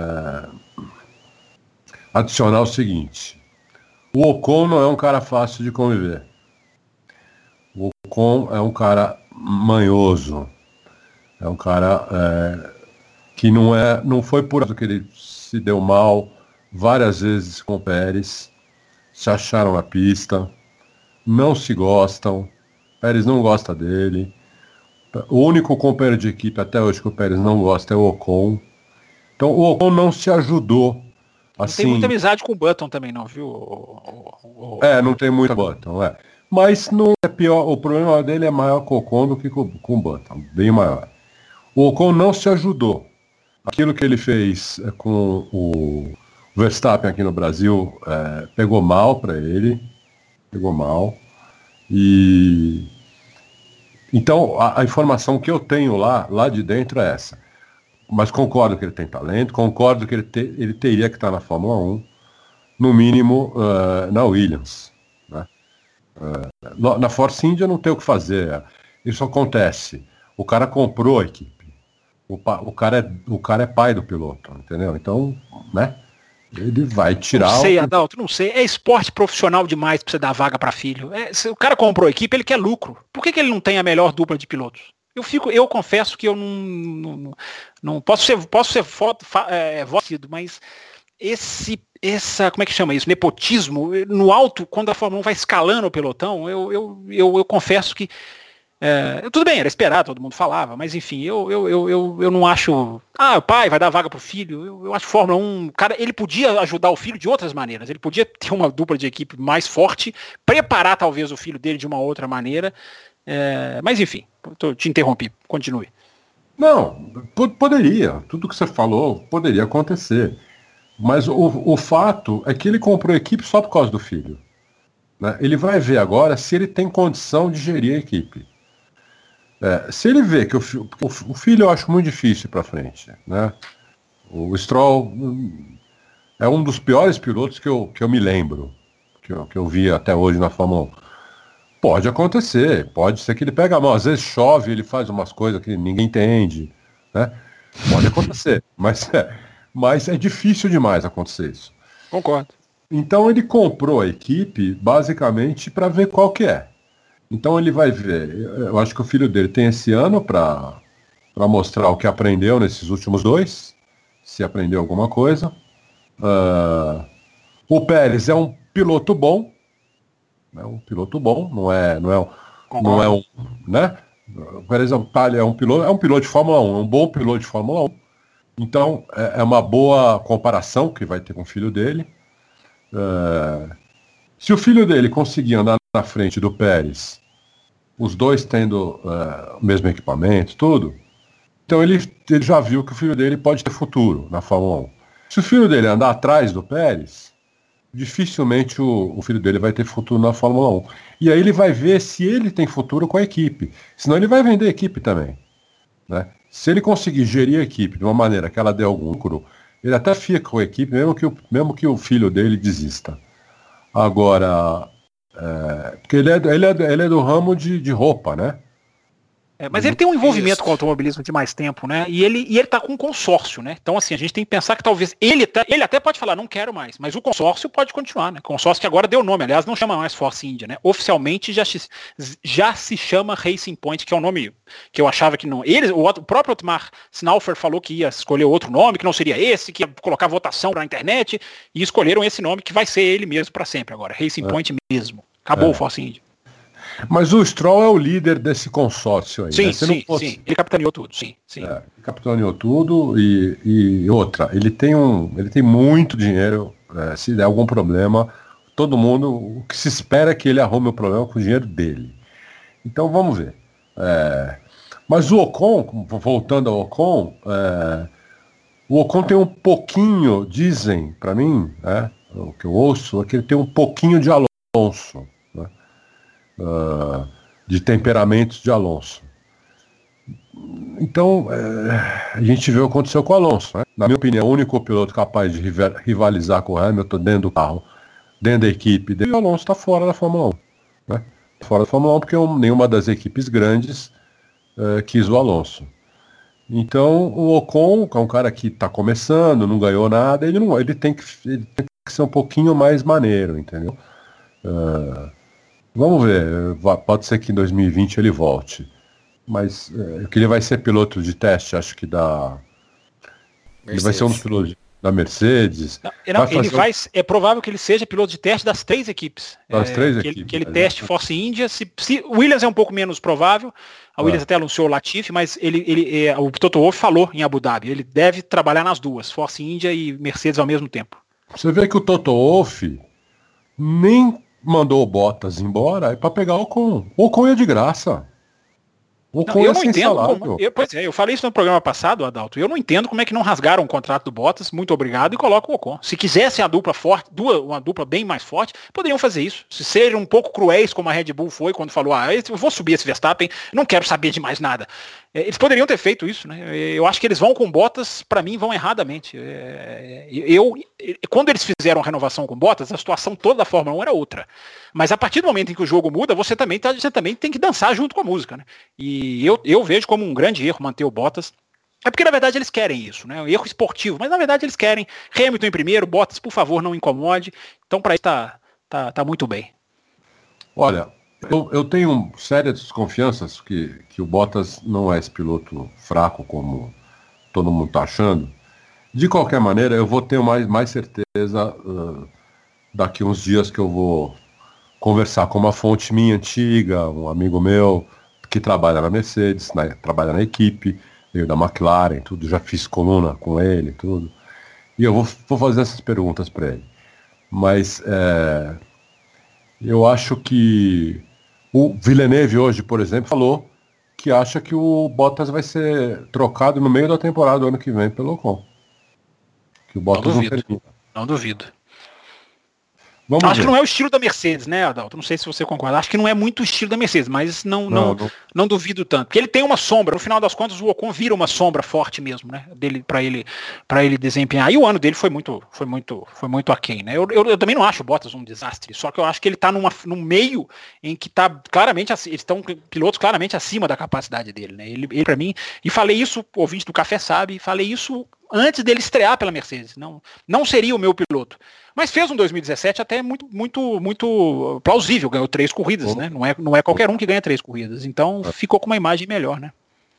adicionar o seguinte: o Ocon não é um cara fácil de conviver. O Ocon é um cara manhoso, é um cara que não foi por causa que ele se deu mal várias vezes com o Pérez, se acharam na pista, não se gostam. Pérez não gosta dele. O único companheiro de equipe até hoje que o Pérez não gosta é o Ocon. Então o Ocon não se ajudou. Assim, não tem muita amizade com o Button também não, viu? Não tem muita Button, Mas não é pior, o problema dele é maior com o Ocon do que com o Button, bem maior. O Ocon não se ajudou. Aquilo que ele fez com o Verstappen aqui no Brasil pegou mal para ele. Pegou mal. E então a informação que eu tenho lá de dentro é essa. Mas concordo que ele tem talento, concordo que ele teria que estar na Fórmula 1, no mínimo na Williams, né? Na Force India não tem o que fazer. Isso acontece. O cara comprou a equipe. O cara é pai do piloto, entendeu? Então, né? Ele vai tirar... Não sei, Adalto, não sei. É esporte profissional demais pra você dar vaga pra filho. Se o cara comprou a equipe, ele quer lucro. Por que ele não tem a melhor dupla de pilotos? Eu confesso que eu não posso ser vocido, mas como é que chama isso? Nepotismo, no alto, quando a Fórmula 1 vai escalando o pelotão, eu confesso que tudo bem, era esperado, todo mundo falava, mas enfim, eu não acho. O pai vai dar vaga pro filho. Eu acho que Fórmula 1, cara, ele podia ajudar o filho de outras maneiras. Ele podia ter uma dupla de equipe mais forte, preparar talvez o filho dele de uma outra maneira. Mas enfim, te interrompi, continue. Não, poderia. Tudo que você falou poderia acontecer. Mas o fato é que ele comprou a equipe só por causa do filho. Né? Ele vai ver agora se ele tem condição de gerir a equipe. Se ele vê que o filho eu acho muito difícil para frente, né? O Stroll é um dos piores pilotos que eu me lembro, que eu vi até hoje na Fórmula 1. Pode acontecer, pode ser que ele pegue a mão, às vezes chove, ele faz umas coisas que ninguém entende, né? Pode acontecer, mas é difícil demais acontecer isso. Concordo. Então ele comprou a equipe basicamente para ver qual que é. Então ele vai ver, eu acho que o filho dele tem esse ano para mostrar o que aprendeu nesses últimos 2, se aprendeu alguma coisa. O Pérez é um piloto bom, não é um, né? O Pérez é um piloto de Fórmula 1, é um bom piloto de Fórmula 1. Então é uma boa comparação que vai ter com o filho dele. Se o filho dele conseguir andar na frente do Pérez, os dois tendo o mesmo equipamento, tudo, então ele já viu que o filho dele pode ter futuro na Fórmula 1. Se o filho dele andar atrás do Pérez, dificilmente o filho dele vai ter futuro na Fórmula 1. E aí ele vai ver se ele tem futuro com a equipe. Senão ele vai vender a equipe também. Né? Se ele conseguir gerir a equipe de uma maneira que ela dê algum lucro, ele até fica com a equipe, mesmo que o filho dele desista. Agora, porque ele é do ramo de roupa, né? Mas ele tem um envolvimento com o automobilismo de mais tempo, né? E ele tá com um consórcio, né? Então, assim, a gente tem que pensar que talvez ele até pode falar, não quero mais, mas o consórcio pode continuar, né? Consórcio que agora deu nome, aliás, não chama mais Force India, né? Oficialmente já se chama Racing Point, que é um nome que eu achava que não. O próprio Otmar Snaufer falou que ia escolher outro nome, que não seria esse, que ia colocar votação na internet, e escolheram esse nome que vai ser ele mesmo para sempre agora, Racing Point mesmo. Acabou o Force India. Mas o Stroll é o líder desse consórcio aí. Sim, né? sim. Ele capitaneou tudo, sim. Capitaneou tudo e outra, ele tem muito dinheiro, se der algum problema, todo mundo, o que se espera é que ele arrume o problema com o dinheiro dele. Então vamos ver. Mas o Ocon, voltando ao Ocon, o Ocon tem um pouquinho, dizem para mim, o que eu ouço, é que ele tem um pouquinho de Alonso. De temperamentos de Alonso. Então, a gente vê o que aconteceu com o Alonso. Né? Na minha opinião, o único piloto capaz de rivalizar com o Hamilton dentro do carro, dentro da equipe dele, o Alonso está fora da Fórmula 1. Né? Fora da Fórmula 1 porque nenhuma das equipes grandes quis o Alonso. Então, o Ocon, que é um cara que está começando, não ganhou nada, ele tem que ser um pouquinho mais maneiro, entendeu? Vamos ver, pode ser que em 2020 ele volte. Mas que ele vai ser piloto de teste, acho que da... Ele vai ser um dos pilotos da Mercedes. É provável que ele seja piloto de teste das 3 equipes. Das 3 equipes. Que ele teste Force India. Se Williams é um pouco menos provável. A Williams até anunciou o Latifi, mas o Toto Wolff falou em Abu Dhabi. Ele deve trabalhar nas duas, Force India e Mercedes ao mesmo tempo. Você vê que o Toto Wolff nem mandou o Bottas embora para pegar o Ocon. O Ocon é de graça. O Ocon eu é não entendo salário. Eu falei isso no programa passado, Adalto. Eu não entendo como é que não rasgaram o contrato do Bottas, muito obrigado, e colocam o Ocon. Se quisessem a dupla forte, uma dupla bem mais forte, poderiam fazer isso. Se serem um pouco cruéis, como a Red Bull foi quando falou, eu vou subir esse Verstappen, não quero saber de mais nada. Eles poderiam ter feito isso, né? Eu acho que eles vão com Bottas, para mim, vão erradamente. Quando eles fizeram a renovação com Bottas, a situação toda da Fórmula 1 era outra. Mas a partir do momento em que o jogo muda, você também tem que dançar junto com a música, né? E eu vejo como um grande erro manter o Bottas. É porque, na verdade, eles querem isso, né? Um erro esportivo, mas na verdade eles querem Hamilton em primeiro, Bottas, por favor, não incomode. Então, para isso tá muito bem. Olha, eu tenho sérias desconfianças que o Bottas não é esse piloto fraco como todo mundo está achando. De qualquer maneira, eu vou ter mais certeza daqui uns dias que eu vou conversar com uma fonte minha antiga, um amigo meu que trabalha na Mercedes, trabalha na equipe, veio da McLaren, tudo, já fiz coluna com ele, tudo. E eu vou fazer essas perguntas para ele. Mas eu acho que o Villeneuve hoje, por exemplo, falou que acha que o Bottas vai ser trocado no meio da temporada do ano que vem pelo Ocon. Que o Bottas não termina. Não duvido. Vamos acho ver. que não é o estilo da Mercedes, né, Adalto? Não sei se você concorda. Acho que não é muito o estilo da Mercedes, mas não duvido tanto. Porque ele tem uma sombra. No final das contas, o Ocon vira uma sombra forte mesmo, né? Dele para ele desempenhar. E o ano dele foi muito aquém, né? Eu também não acho o Bottas um desastre. Só que eu acho que ele tá num meio em que tá claramente, eles estão pilotos claramente acima da capacidade dele, né? Ele para mim, e falei isso, o ouvinte do Café sabe, falei isso antes dele estrear pela Mercedes. Não seria o meu piloto. Mas fez um 2017 até muito plausível, ganhou 3 corridas, né? Não é qualquer um que ganha 3 corridas. Então ficou com uma imagem melhor, né?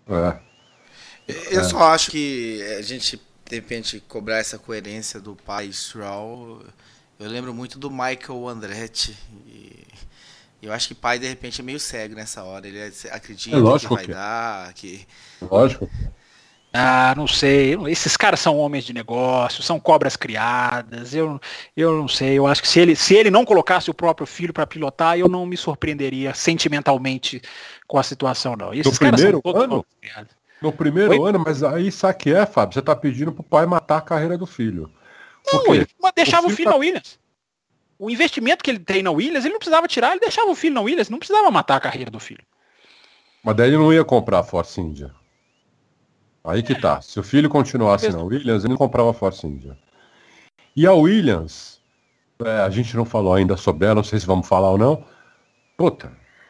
Eu só acho que a gente, de repente, cobrar essa coerência do pai Stroll. Eu lembro muito do Michael Andretti. E eu acho que pai, de repente, é meio cego nessa hora. Ele acredita que vai dar. Lógico. Não sei. Esses caras são homens de negócio, são cobras criadas. Eu não sei. Eu acho que se ele não colocasse o próprio filho para pilotar, eu não me surpreenderia sentimentalmente com a situação, não. Esses caras são todos cobras criadas. No primeiro ano, mas aí sabe o que é, Fábio? Você tá pedindo pro pai matar a carreira do filho. Não, ele deixava o filho na Williams. O investimento que ele tem na Williams, ele não precisava tirar, ele deixava o filho na Williams, não precisava matar a carreira do filho. Mas daí ele não ia comprar a Force India. Aí que tá. Se o filho continuasse na Williams, ele não comprava a Force India. E a Williams, a gente não falou ainda sobre ela, não sei se vamos falar ou não. Puta.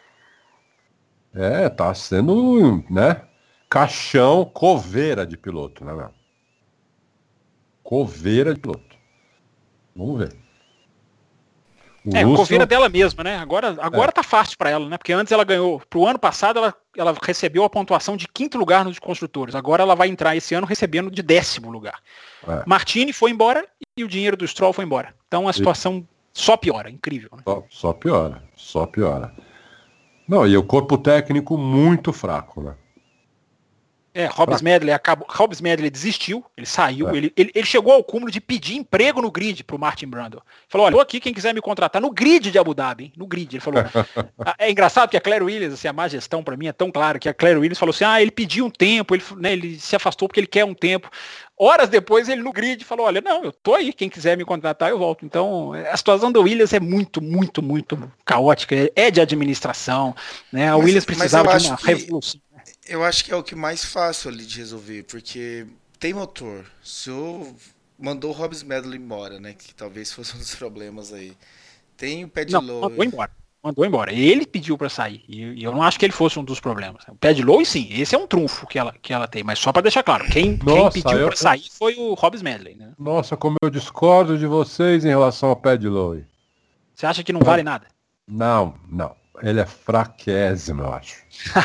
Tá sendo, né? Caixão, coveira de piloto, né, meu? Coveira de piloto. Vamos ver. Coveira dela mesma, né? Agora tá fácil para ela, né? Porque antes ela ganhou, pro ano passado ela recebeu a pontuação de 5º lugar nos construtores. Agora ela vai entrar esse ano recebendo de 10º lugar. Martini foi embora e o dinheiro do Stroll foi embora. Então a situação só piora, incrível, né? Só piora. Não, e o corpo técnico muito fraco, né? Hobbs Medley desistiu, ele saiu, ele chegou ao cúmulo de pedir emprego no grid pro Martin Brundle. Falou, olha, tô aqui, quem quiser me contratar, no grid de Abu Dhabi, hein? No grid. Ele falou, é engraçado que a Claire Williams, assim, a má gestão pra mim é tão clara, que a Claire Williams falou assim, ele pediu um tempo, ele se afastou porque ele quer um tempo. Horas depois ele no grid falou, olha, não, eu tô aí, quem quiser me contratar eu volto. Então a situação da Williams é muito caótica, é de administração, né? A Williams precisava de uma revolução. Eu acho que é o que mais fácil ali de resolver, porque tem motor. Se eu mandou o Hobbs Medley embora, né? Que talvez fosse um dos problemas aí. Tem o Paddy Lowe. Mandou embora. Ele pediu para sair. E eu não acho que ele fosse um dos problemas. O Paddy Lowe, sim, esse é um trunfo que ela tem. Mas só para deixar claro, quem pediu para sair foi o Hobbs Medley, né? Nossa, como eu discordo de vocês em relação ao Paddy Lowe. Você acha que não vale nada? Não. Ele é fraquésimo, eu acho.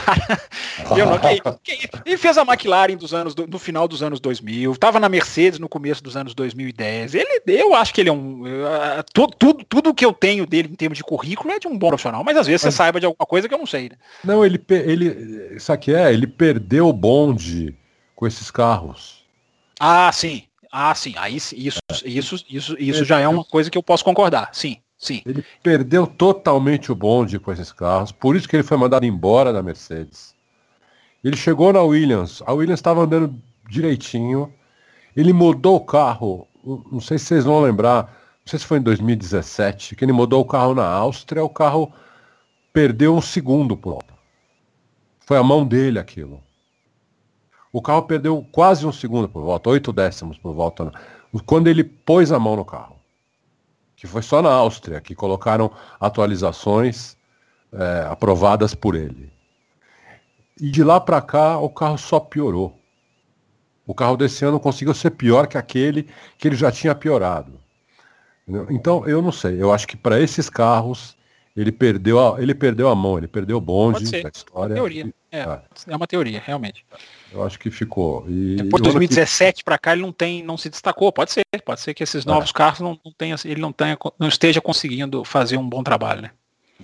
Ele fez a McLaren no final dos anos 2000, estava na Mercedes no começo dos anos 2010. Eu acho que ele é tudo que eu tenho dele em termos de currículo é de um bom profissional, mas às vezes você saiba de alguma coisa que eu não sei, né? Não, ele ele perdeu o bonde com esses carros. Sim. Aí isso já é uma coisa que eu posso concordar, sim. Ele perdeu totalmente o bonde com esses carros, por isso que ele foi mandado embora da Mercedes. Ele chegou na Williams, a Williams estava andando direitinho, ele mudou o carro, não sei se vocês vão lembrar, não sei se foi em 2017, que ele mudou o carro na Áustria, o carro perdeu 1 segundo por volta. Foi a mão dele aquilo. O carro perdeu quase 1 segundo por volta, 8 décimos por volta, quando ele pôs a mão no carro. Que foi só na Áustria, que colocaram atualizações aprovadas por ele. E de lá para cá, o carro só piorou. O carro desse ano conseguiu ser pior que aquele que ele já tinha piorado. Entendeu? Então, eu não sei. Eu acho que para esses carros, ele perdeu a mão, ele perdeu o bonde da história. É uma teoria, realmente. Eu acho que ficou. E depois de 2017 para cá ele não se destacou. Pode ser que esses novos carros ele não esteja conseguindo fazer um bom trabalho, né?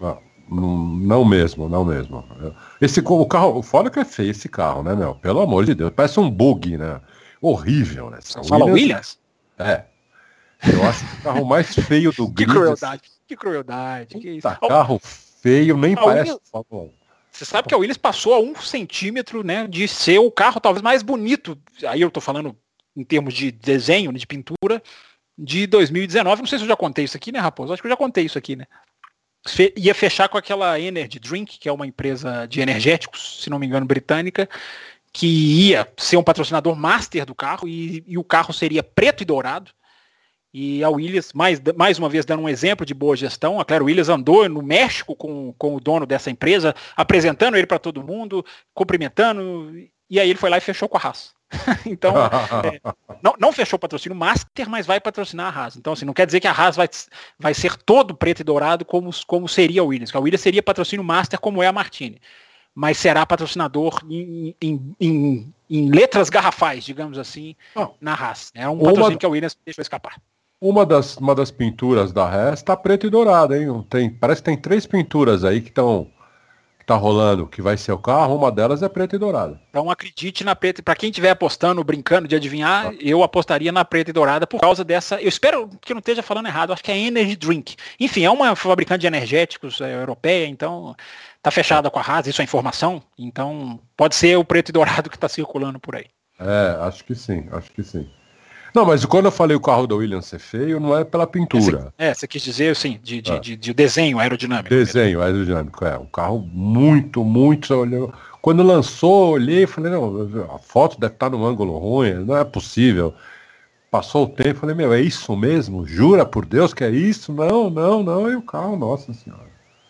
Não mesmo. O carro, fora que é feio esse carro, né, meu? Pelo amor de Deus, parece um bug, né? Horrível, né? Você fala Williams? Eu acho que o carro mais feio do grid. Que crueldade. Que isso? Carro feio, nem parece. Você sabe que a Williams passou a 1 centímetro, né, de ser o carro talvez mais bonito, aí eu tô falando em termos de desenho, de pintura, de 2019. Não sei se eu já contei isso aqui, né, Raposo? Acho que eu já contei isso aqui, né? Ia fechar com aquela Energy Drink, que é uma empresa de energéticos, se não me engano, britânica, que ia ser um patrocinador master do carro, e o carro seria preto e dourado. E a Williams, mais uma vez dando um exemplo de boa gestão, a Claire Williams andou no México com o dono dessa empresa, apresentando ele para todo mundo, cumprimentando, e aí ele foi lá e fechou com a Haas. Então, não fechou o patrocínio master, mas vai patrocinar a Haas. Então, assim, não quer dizer que a Haas vai ser todo preto e dourado como seria a Williams. Que a Williams seria patrocínio master como é a Martini, mas será patrocinador em letras garrafais, digamos assim, na Haas. É um patrocínio que a Williams deixou escapar. Uma das pinturas da Haas está preto e dourado, hein? Parece que tem 3 pinturas aí que tá rolando, que vai ser o carro. Uma delas é preta e dourada. Então acredite na preta. Para quem estiver apostando, brincando de adivinhar, eu apostaria na preta e dourada por causa dessa. Eu espero que eu não esteja falando errado. Acho que é Energy Drink. Enfim, é uma fabricante de energéticos europeia, então tá fechada com a Haas. Isso é informação. Então pode ser o preto e dourado que está circulando por aí. Acho que sim. Não, mas quando eu falei o carro da Williams ser feio, não é pela pintura. Você quis dizer, sim, de desenho aerodinâmico. Desenho aerodinâmico, um carro muito, olhou. Quando lançou, olhei e falei, não, a foto deve estar num ângulo ruim, não é possível. Passou o tempo, falei, é isso mesmo? Jura por Deus que é isso? Não, e o carro, nossa senhora.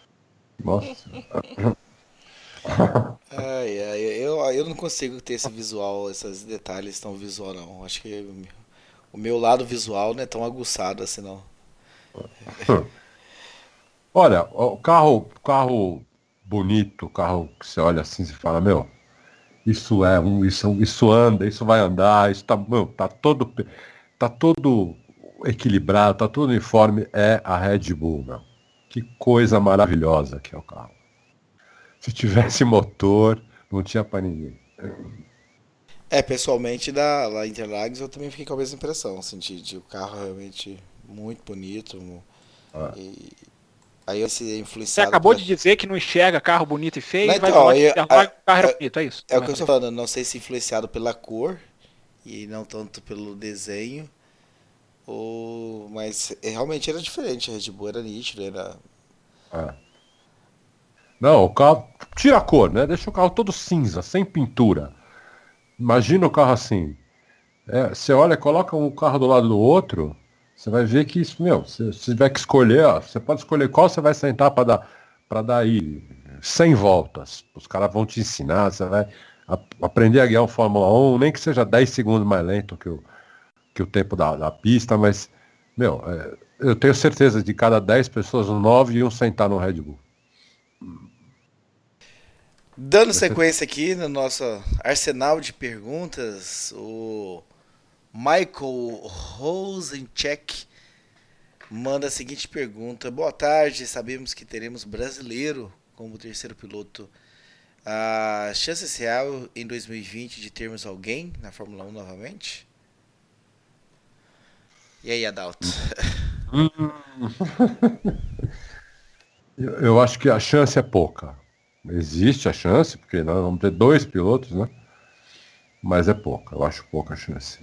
Eu não consigo ter esse visual, esses detalhes tão visual, não. Acho que o meu lado visual não é tão aguçado assim, não. Olha, o carro bonito, carro que você olha assim e fala, isso anda, isso vai andar, isso tá todo equilibrado, tá todo uniforme, é a Red Bull, Que coisa maravilhosa que é o carro. Se tivesse motor, não tinha para ninguém. Pessoalmente, lá em Interlagos, eu também fiquei com a mesma impressão, assim, de o carro realmente muito bonito. E aí eu se influenciado... Você acabou de dizer que não enxerga carro bonito e feio, não, vai falar que o carro era bonito, é isso? É o que eu estou falando, não sei se influenciado pela cor e não tanto pelo desenho, mas realmente era diferente, a Red Bull era nítido, era... Não, o carro... Tira a cor, né? Deixa o carro todo cinza, sem pintura. Imagina o carro assim. Você olha, coloca um carro do lado do outro, você vai ver que isso, se tiver que escolher, você pode escolher qual você vai sentar para dar aí 100 voltas. Os caras vão te ensinar, você vai aprender a guiar um Fórmula 1, nem que seja 10 segundos mais lento que o tempo da pista, mas, eu tenho certeza de cada 10 pessoas, 9 iam sentar no Red Bull. Dando sequência aqui no nosso arsenal de perguntas, o Michael Rosencheck manda a seguinte pergunta. Boa tarde, sabemos que teremos brasileiro como terceiro piloto. A chance real em 2020 de termos alguém na Fórmula 1 novamente? E aí, Adalto? Eu acho que a chance é pouca. Existe a chance, porque nós vamos ter 2 pilotos, né? Mas é pouca, eu acho pouca a chance.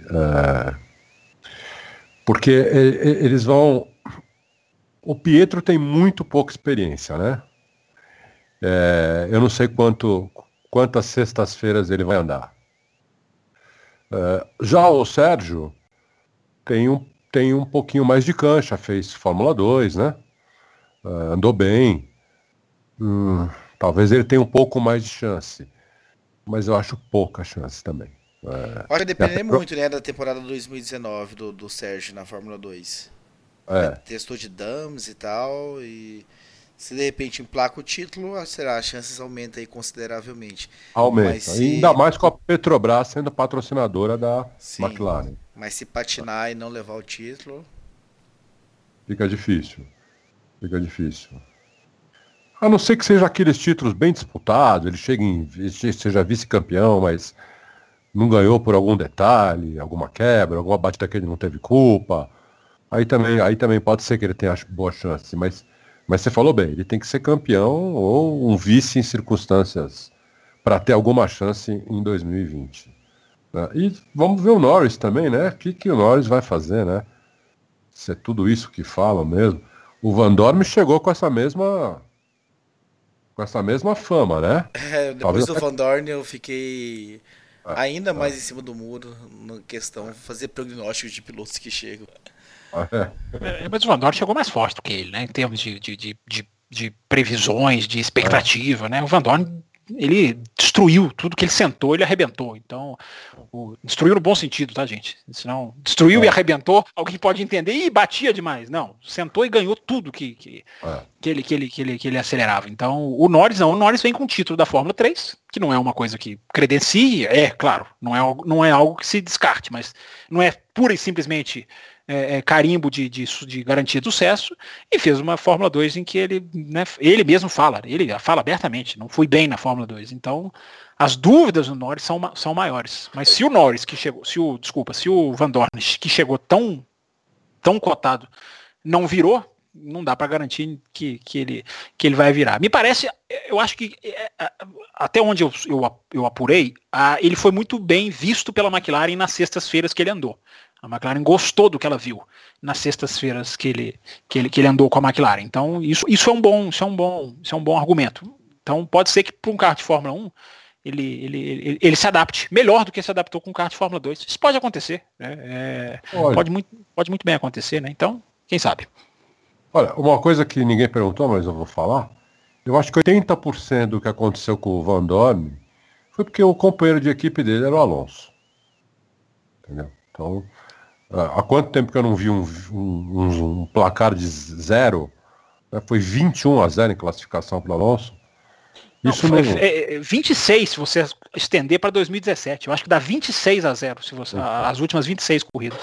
Porque eles vão... O Pietro tem muito pouca experiência, né? Eu não sei quantas sextas-feiras ele vai andar. Já o Sérgio tem um pouquinho mais de cancha, fez Fórmula 2, né? Andou bem. Talvez ele tenha um pouco mais de chance, mas eu acho pouca chance também. Acho que vai depender muito, né, da temporada 2019 do Sérgio na Fórmula 2. Testou de dams e tal, e Se de repente emplaca o título, será, as chances aumentam aí consideravelmente. Aumenta. Ainda mais com a Petrobras sendo patrocinadora da Sim. McLaren. Mas se patinar e não levar o título... Fica difícil. A não ser que seja aqueles títulos bem disputados, seja vice-campeão, mas não ganhou por algum detalhe, alguma quebra, alguma batida que ele não teve culpa. Aí também pode ser que ele tenha boa chance, mas você falou bem, ele tem que ser campeão ou um vice em circunstâncias para ter alguma chance em 2020. Né? E vamos ver o Norris também, né? O que o Norris vai fazer, né? Se é tudo isso que falam mesmo. O Van Dorn chegou com essa mesma fama, né? Depois do Van Dorn eu fiquei ainda mais em cima do muro na questão fazer prognósticos de pilotos que chegam. Mas o Van Dorn chegou mais forte do que ele, né? Em termos de previsões, de expectativa, né? O Van Dorn, ele destruiu tudo que ele sentou, ele arrebentou. Então, destruiu no bom sentido, tá, gente? Senão, destruiu e arrebentou, alguém pode entender, e batia demais. Não, sentou e ganhou tudo que ele acelerava. Então, o Norris vem com o título da Fórmula 3, que não é uma coisa que credencie, claro, não é algo que se descarte, mas não é pura e simplesmente carimbo de garantia de sucesso, e fez uma Fórmula 2 em que ele, né, ele mesmo fala abertamente, não fui bem na Fórmula 2, então as dúvidas do Norris são maiores, mas se o Norris se o Van Dorn, que chegou tão cotado, não virou, não dá para garantir que ele vai virar. Me parece, eu acho que até onde eu apurei, ele foi muito bem visto pela McLaren nas sextas-feiras que ele andou. A McLaren gostou do que ela viu nas sextas-feiras que ele andou com a McLaren. Então, isso é um bom argumento. Então, pode ser que para um carro de Fórmula 1 ele se adapte melhor do que se adaptou com um carro de Fórmula 2. Isso pode acontecer. Pode muito bem acontecer, né? Então, quem sabe? Olha, uma coisa que ninguém perguntou, mas eu vou falar. Eu acho que 80% do que aconteceu com o Van Dorn foi porque o companheiro de equipe dele era o Alonso. Entendeu? Então, há quanto tempo que eu não vi um placar de 0? Foi 21-0 em classificação para o Alonso. Isso não... 26 se você estender para 2017. Eu acho que dá 26-0 se você, as últimas 26 corridas.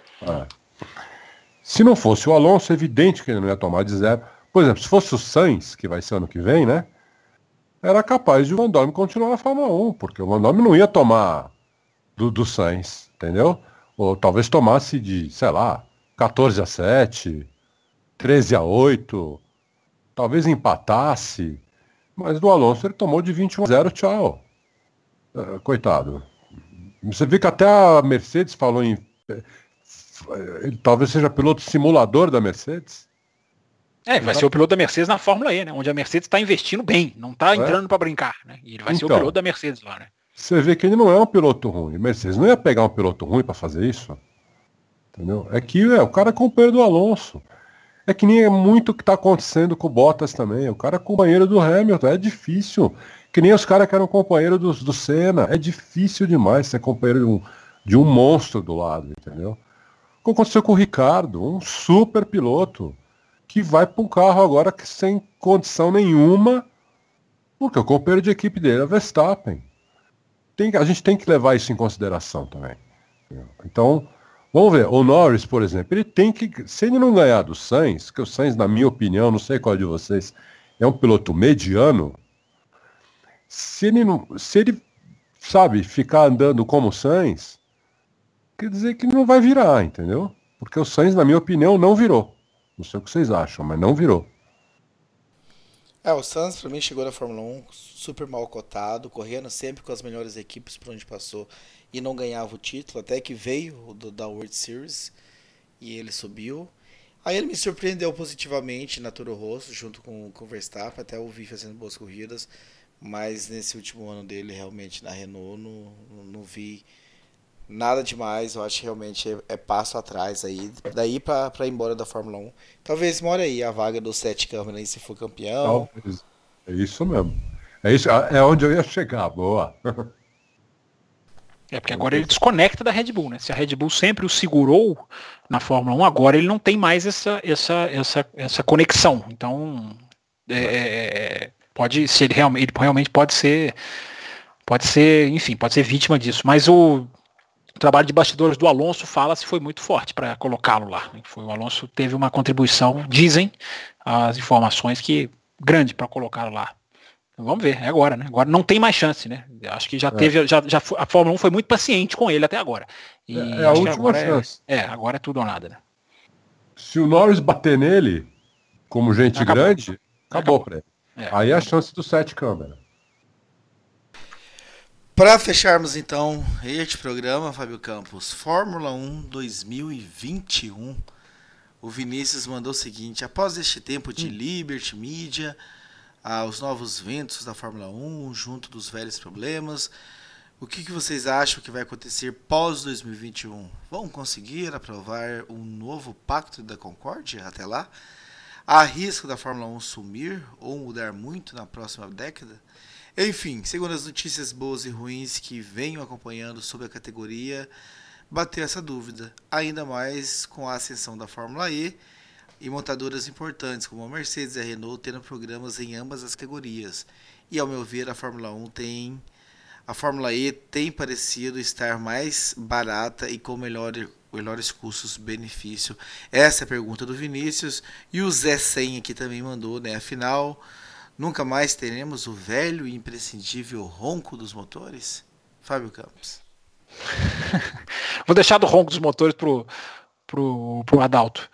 Se não fosse o Alonso, é evidente que ele não ia tomar de 0. Por exemplo, se fosse o Sainz, que vai ser ano que vem, né? Era capaz de o Van Dorn continuar na Fórmula 1, porque o Van Dorn não ia tomar do Sainz, entendeu? Ou talvez tomasse de, 14-7, 13-8, talvez empatasse, mas do Alonso ele tomou de 21-0, tchau. Coitado. Você vê que até a Mercedes falou em... Ele talvez seja piloto simulador da Mercedes. Vai ser o piloto da Mercedes na Fórmula E, né? Onde a Mercedes está investindo bem, não está entrando para brincar, né? E ele vai ser o piloto da Mercedes lá, né? Você vê que ele não é um piloto ruim. Mercedes não ia pegar um piloto ruim para fazer isso. Entendeu? É que o cara é companheiro do Alonso. É que nem muito o que está acontecendo com o Bottas também. O cara é companheiro do Hamilton. É difícil. Que nem os caras que eram companheiro do Senna. É difícil demais ser companheiro de um monstro do lado, entendeu? O que aconteceu com o Ricardo, um super piloto, que vai para um carro agora que sem condição nenhuma, porque o companheiro de equipe dele é Verstappen. A gente tem que levar isso em consideração também. Então, vamos ver, o Norris, por exemplo, ele tem que, se ele não ganhar do Sainz, que o Sainz, na minha opinião, não sei qual de vocês, é um piloto mediano, se ele sabe, ficar andando como o Sainz, quer dizer que não vai virar, entendeu? Porque o Sainz, na minha opinião, não virou. Não sei o que vocês acham, mas não virou. O Sainz pra mim chegou na Fórmula 1 super mal cotado, correndo sempre com as melhores equipes por onde passou e não ganhava o título, até que veio da World Series e ele subiu. Aí ele me surpreendeu positivamente na Toro Rosso, junto com o Verstappen, até o vi fazendo boas corridas, mas nesse último ano dele realmente na Renault não vi nada demais. Eu acho que realmente é passo atrás aí, daí pra ir embora da Fórmula 1. Talvez more aí a vaga do Sete Câmara aí, se for campeão. Talvez. É isso mesmo. É isso, é onde eu ia chegar, boa. Porque agora ele desconecta da Red Bull, né? Se a Red Bull sempre o segurou na Fórmula 1, agora ele não tem mais essa conexão. Então, Pode ser, ele realmente pode ser, enfim, pode ser vítima disso. Mas o trabalho de bastidores do Alonso fala-se foi muito forte para colocá-lo lá. O Alonso teve uma contribuição, dizem as informações, que grande para colocá-lo lá. Vamos ver, é agora, né? Agora não tem mais chance, né? Acho que já teve, a Fórmula 1 foi muito paciente com ele até agora. E a última chance. Agora é tudo ou nada, né? Se o Norris bater nele, como gente grande, acabou pra ele. Aí é a chance do 7 câmera. Para fecharmos então este programa, Fábio Campos, Fórmula 1 2021, o Vinícius mandou o seguinte: após este tempo de Liberty Media, os novos ventos da Fórmula 1, junto dos velhos problemas, o que vocês acham que vai acontecer pós 2021? Vão conseguir aprovar um novo Pacto da Concórdia até lá? Há risco da Fórmula 1 sumir ou mudar muito na próxima década? Enfim, segundo as notícias boas e ruins que venho acompanhando sobre a categoria, bateu essa dúvida, ainda mais com a ascensão da Fórmula E e montadoras importantes como a Mercedes e a Renault tendo programas em ambas as categorias. E ao meu ver, a Fórmula E tem parecido estar mais barata e com melhores custos-benefício. Essa é a pergunta do Vinícius. E o Zé 100 aqui também mandou, né? Afinal, nunca mais teremos o velho e imprescindível ronco dos motores? Fábio Campos. Vou deixar do ronco dos motores pro Adalto.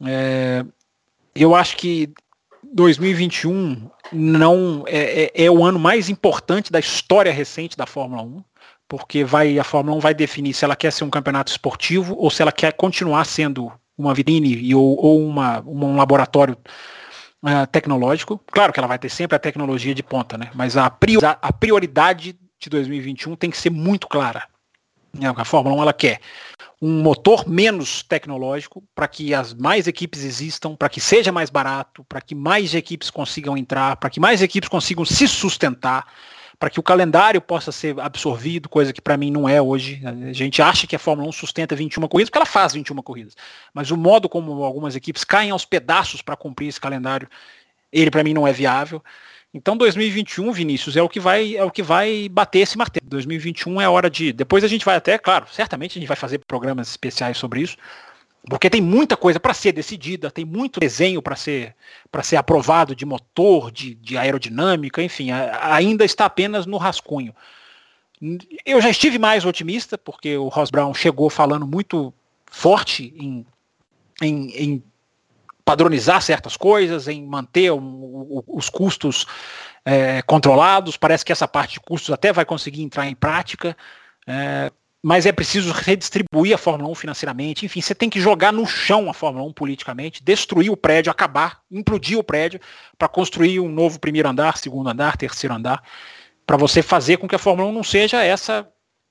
Eu acho que 2021 não é o ano mais importante da história recente da Fórmula 1, porque a Fórmula 1 vai definir se ela quer ser um campeonato esportivo ou se ela quer continuar sendo uma vitrine ou um laboratório tecnológico. Claro que ela vai ter sempre a tecnologia de ponta, né? Mas a prioridade de 2021 tem que ser muito clara. A Fórmula 1 ela quer um motor menos tecnológico para que as mais equipes existam, para que seja mais barato, para que mais equipes consigam entrar, para que mais equipes consigam se sustentar, para que o calendário possa ser absorvido, coisa que para mim não é hoje. A gente acha que a Fórmula 1 sustenta 21 corridas, porque ela faz 21 corridas. Mas o modo como algumas equipes caem aos pedaços para cumprir esse calendário, ele para mim não é viável. Então 2021, Vinícius, é o que vai bater esse martelo. 2021 é a hora de... Depois a gente vai até, claro, certamente a gente vai fazer programas especiais sobre isso, porque tem muita coisa para ser decidida, tem muito desenho para ser aprovado de motor, de aerodinâmica, enfim, ainda está apenas no rascunho. Eu já estive mais otimista, porque o Ross Brown chegou falando muito forte em padronizar certas coisas, em manter os custos controlados. Parece que essa parte de custos até vai conseguir entrar em prática, mas é preciso redistribuir a Fórmula 1 financeiramente. Enfim, você tem que jogar no chão a Fórmula 1 politicamente, destruir o prédio, acabar, implodir o prédio para construir um novo primeiro andar, segundo andar, terceiro andar, para você fazer com que a Fórmula 1 não seja essa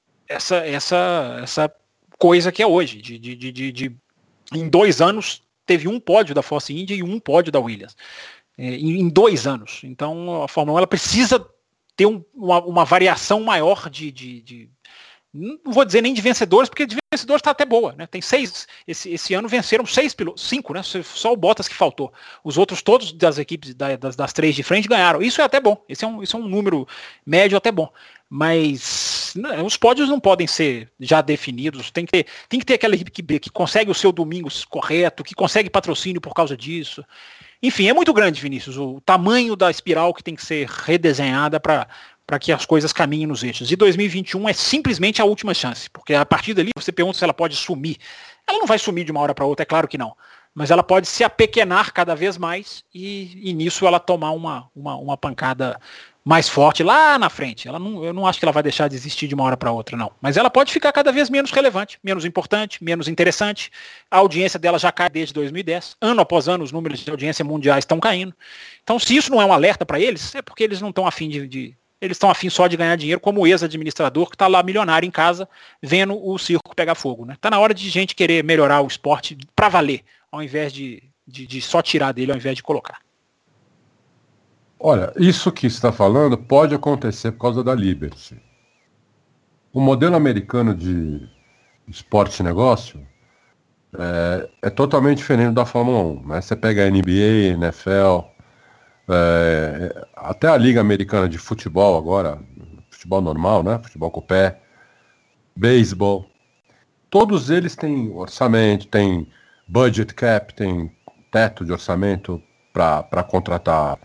coisa que é hoje, em 2 anos teve um pódio da Force India e um pódio da Williams, em 2 anos. Então a Fórmula 1 ela precisa ter uma variação maior não vou dizer nem de vencedores, porque de vencedores está até boa, né? Tem 6, esse ano venceram 6 pilotos, 5, né? Só o Bottas que faltou. Os outros todos das equipes das 3 de frente ganharam. Isso é até bom. Isso é um número médio até bom. Mas os pódios não podem ser já definidos. Tem que ter aquela equipe que consegue o seu domingo correto, que consegue patrocínio por causa disso. Enfim, é muito grande, Vinícius, o tamanho da espiral que tem que ser redesenhada para que as coisas caminhem nos eixos. E 2021 é simplesmente a última chance, porque a partir dali você pergunta se ela pode sumir. Ela não vai sumir de uma hora para outra, é claro que não. Mas ela pode se apequenar cada vez mais e nisso ela tomar uma pancada mais forte lá na frente. Eu não acho que ela vai deixar de existir de uma hora para outra, não. Mas ela pode ficar cada vez menos relevante, menos importante, menos interessante. A audiência dela já cai desde 2010. Ano após ano, os números de audiência mundiais estão caindo. Então, se isso não é um alerta para eles, é porque eles não estão afim eles estão afim só de ganhar dinheiro, como o ex-administrador que está lá milionário em casa, vendo o circo pegar fogo. Né? Tá na hora de gente querer melhorar o esporte para valer, ao invés de só tirar dele, ao invés de colocar. Olha, isso que você está falando pode acontecer por causa da Liberty. O modelo americano de esporte e negócio é totalmente diferente da Fórmula 1. Né? Você pega a NBA, NFL, Até a Liga Americana de Futebol agora, futebol normal, né? Futebol com o pé, beisebol, todos eles têm orçamento, têm budget cap, tem teto de orçamento para contratar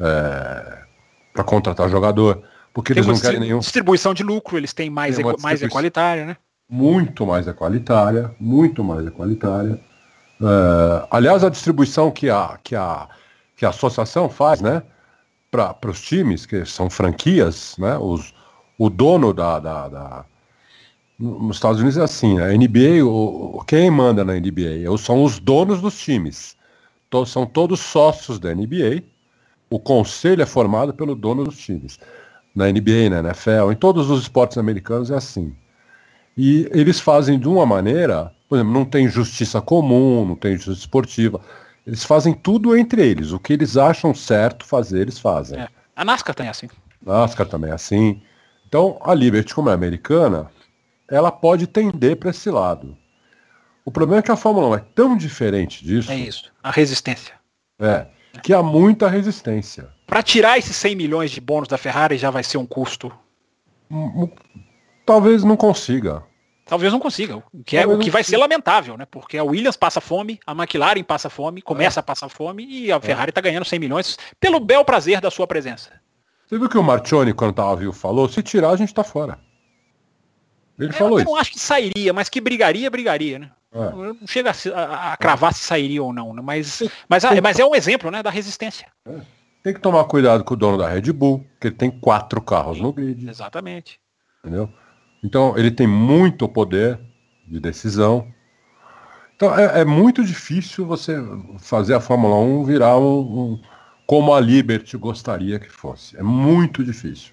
jogador, porque eles não querem nenhum. Distribuição de lucro, eles têm mais equalitária, né? Muito mais equalitária. Aliás, a distribuição que a associação faz, né, para os times, que são franquias, né, o dono nos Estados Unidos é assim, a NBA, quem manda na NBA são os donos dos times, são todos sócios da NBA, o conselho é formado pelo dono dos times, na NBA, na NFL, em todos os esportes americanos é assim. E eles fazem de uma maneira, por exemplo, não tem justiça comum, não tem justiça esportiva. Eles fazem tudo entre eles. O que eles acham certo fazer, eles fazem. A NASCAR também é assim. NASCAR também é assim. Então, a Liberty, como é americana, ela pode tender para esse lado. O problema é que a Fórmula 1 é tão diferente disso. É isso, a resistência. Que há muita resistência. Para tirar esses 100 milhões de bônus da Ferrari já vai ser um custo. Talvez não consiga. O que vai ser lamentável, né? Porque a Williams passa fome, a McLaren passa fome, começa a passar fome e a Ferrari está ganhando 100 milhões pelo bel prazer da sua presença. Você viu que o Marchione, quando estava vivo, falou, se tirar a gente está fora. Ele falou isso. Eu não acho que sairia, mas que brigaria, né? Não chega a cravar se sairia ou não, né? Mas é um exemplo, né, da resistência. Tem que tomar cuidado com o dono da Red Bull, que ele tem 4 carros no grid. Exatamente. Entendeu? Então, ele tem muito poder de decisão. Então, é muito difícil você fazer a Fórmula 1 virar como a Liberty gostaria que fosse. É muito difícil.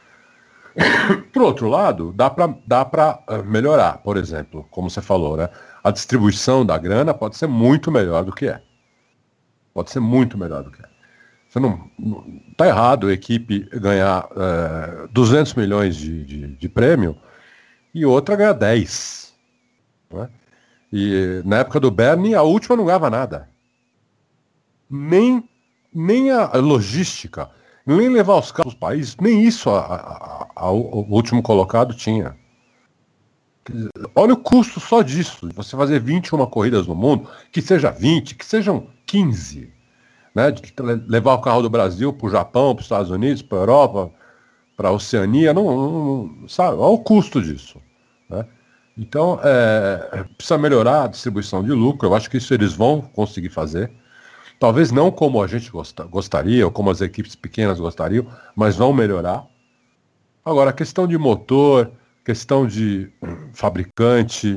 Por outro lado, dá para melhorar. Por exemplo, como você falou, né? A distribuição da grana pode ser muito melhor do que é. Você não tá errado a equipe ganhar 200 milhões de prêmio e outra ganhar 10. Né? E na época do Bernie, a última não ganhava nada. Nem a logística, nem levar os carros para os países, nem isso o último colocado tinha. Olha o custo só disso, de você fazer 21 corridas no mundo, que seja 20, que sejam 15. Né, de levar o carro do Brasil para o Japão, para os Estados Unidos, para a Europa, para a Oceania, não sabe? Olha o custo disso. Né? Então, precisa melhorar a distribuição de lucro, eu acho que isso eles vão conseguir fazer. Talvez não como a gente gostaria, ou como as equipes pequenas gostariam, mas vão melhorar. Agora, a questão de motor, questão de fabricante,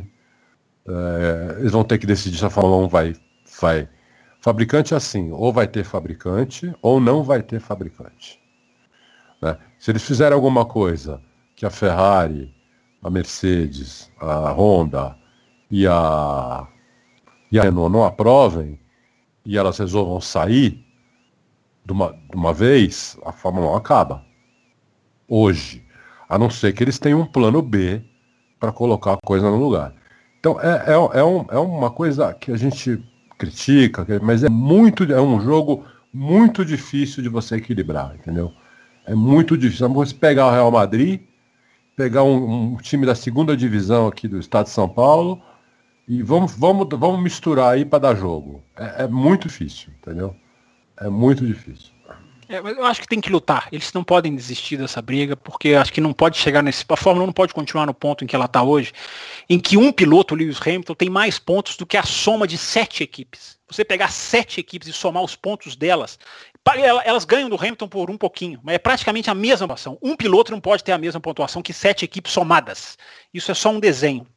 eles vão ter que decidir se a Fórmula 1 vai. Fabricante é assim, ou vai ter fabricante, ou não vai ter fabricante. Né? Se eles fizerem alguma coisa que a Ferrari, a Mercedes, a Honda e a Renault não aprovem, e elas resolvam sair de uma vez, a Fórmula 1 acaba. Hoje. A não ser que eles tenham um plano B para colocar a coisa no lugar. Então, é uma coisa que a gente critica, mas é um jogo muito difícil de você equilibrar, entendeu? É muito difícil. Você pegar o Real Madrid, pegar um time da segunda divisão aqui do estado de São Paulo e vamos misturar aí para dar jogo. É muito difícil, entendeu? É muito difícil. Mas eu acho que tem que lutar. Eles não podem desistir dessa briga, porque acho que não pode chegar a Fórmula 1 não pode continuar no ponto em que ela está hoje, em que um piloto, o Lewis Hamilton, tem mais pontos do que a soma de 7 equipes. Você pegar 7 equipes e somar os pontos delas, elas ganham do Hamilton por um pouquinho, mas é praticamente a mesma pontuação. Um piloto não pode ter a mesma pontuação que 7 equipes somadas. Isso é só um desenho.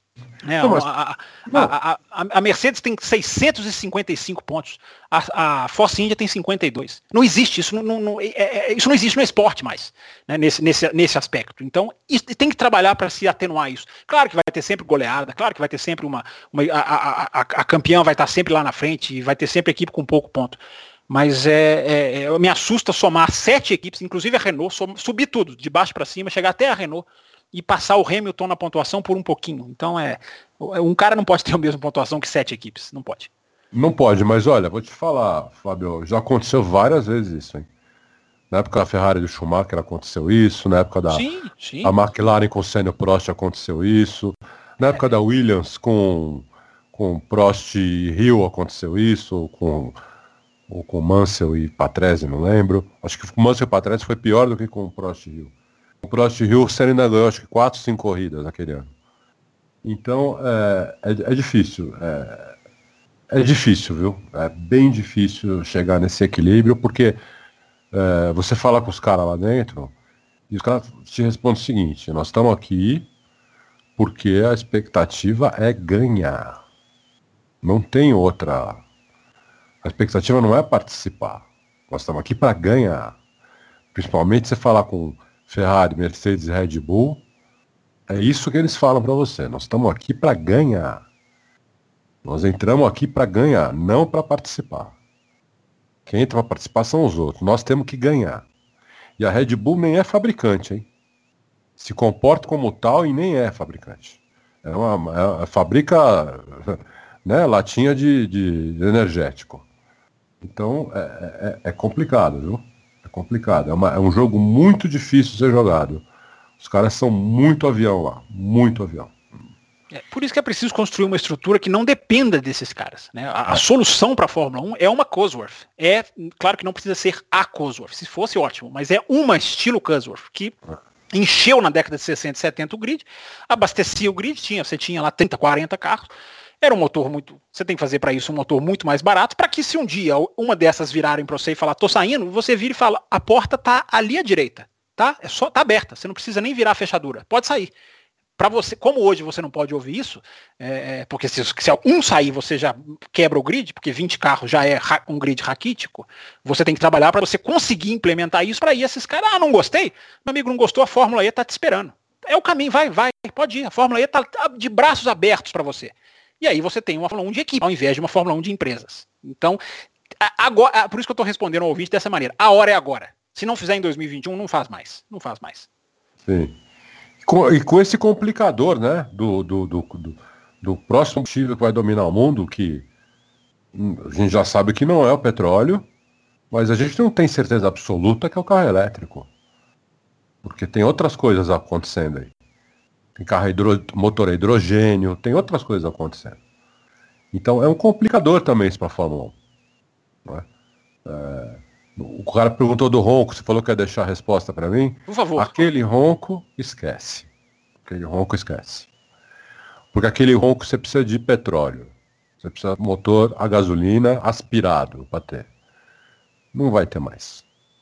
A Mercedes tem 655 pontos, a Force India tem 52. Não existe isso, isso não existe no esporte mais, né, nesse aspecto. Então tem que trabalhar para se atenuar isso. Claro que vai ter sempre goleada, claro que vai ter sempre a campeã vai estar sempre lá na frente e vai ter sempre equipe com pouco ponto. Mas me assusta somar 7 equipes, inclusive a Renault, subir tudo, de baixo para cima, chegar até a Renault e passar o Hamilton na pontuação por um pouquinho. Então um cara não pode ter a mesma pontuação que 7 equipes, não pode. Não pode, mas olha, vou te falar, Fábio, já aconteceu várias vezes isso, hein? Na época da Ferrari do Schumacher aconteceu isso, na época da Sim. a McLaren com o Senna Prost aconteceu isso, na época da Williams com Prost e Hill aconteceu isso, ou com Mansell e Patrese, não lembro. Acho que o Mansell e Patrese foi pior do que com o Prost e Hill. O Prost e Hill, o Senna ainda ganhou acho que 4, 5 corridas naquele ano. Então é difícil. É difícil, viu? É bem difícil chegar nesse equilíbrio, porque você fala com os caras lá dentro e os caras te respondem o seguinte: nós estamos aqui porque a expectativa é ganhar. Não tem outra. A expectativa não é participar. Nós estamos aqui para ganhar. Principalmente você falar com Ferrari, Mercedes e Red Bull, é isso que eles falam para você. Nós estamos aqui para ganhar. Nós entramos aqui para ganhar, não para participar. Quem entra para participar são os outros. Nós temos que ganhar. E a Red Bull nem é fabricante, hein? Se comporta como tal e nem é fabricante. Fabrica né, latinha de energético. Então é complicado, viu? É complicado. É um jogo muito difícil de ser jogado. Os caras são muito avião lá. Muito avião. Por isso que é preciso construir uma estrutura que não dependa desses caras. Né? A solução para a Fórmula 1 é uma Cosworth. Claro que não precisa ser a Cosworth, se fosse ótimo, mas é uma estilo Cosworth, que encheu na década de 60 e 70 o grid, abastecia o grid, você tinha lá 30, 40 carros, era um motor você tem que fazer para isso um motor muito mais barato, para que se um dia uma dessas virarem para você e falar, tô saindo, você vira e fala, a porta tá ali à direita, tá? Tá aberta, você não precisa nem virar a fechadura, pode sair. Para você, como hoje você não pode ouvir isso, porque se um sair você já quebra o grid, porque 20 carros já é um grid raquítico, você tem que trabalhar para você conseguir implementar isso para ir esses caras, não gostei, meu amigo não gostou, a Fórmula E tá te esperando. É o caminho, vai, pode ir, a Fórmula E tá de braços abertos para você. E aí você tem uma Fórmula 1 de equipe, ao invés de uma Fórmula 1 de empresas. Então, agora, por isso que eu estou respondendo ao ouvinte dessa maneira, a hora é agora. Se não fizer em 2021, não faz mais. Sim. E com esse complicador, né, do próximo combustível que vai dominar o mundo, que a gente já sabe que não é o petróleo, mas a gente não tem certeza absoluta que é o carro elétrico. Porque tem outras coisas acontecendo aí. Tem motor a hidrogênio, tem outras coisas acontecendo. Então é um complicador também isso para a Fórmula 1. Não é? O cara perguntou do ronco, você falou que ia deixar a resposta para mim? Por favor. Aquele ronco, esquece. Porque aquele ronco você precisa de petróleo. Você precisa de motor a gasolina aspirado para ter. Não vai ter mais.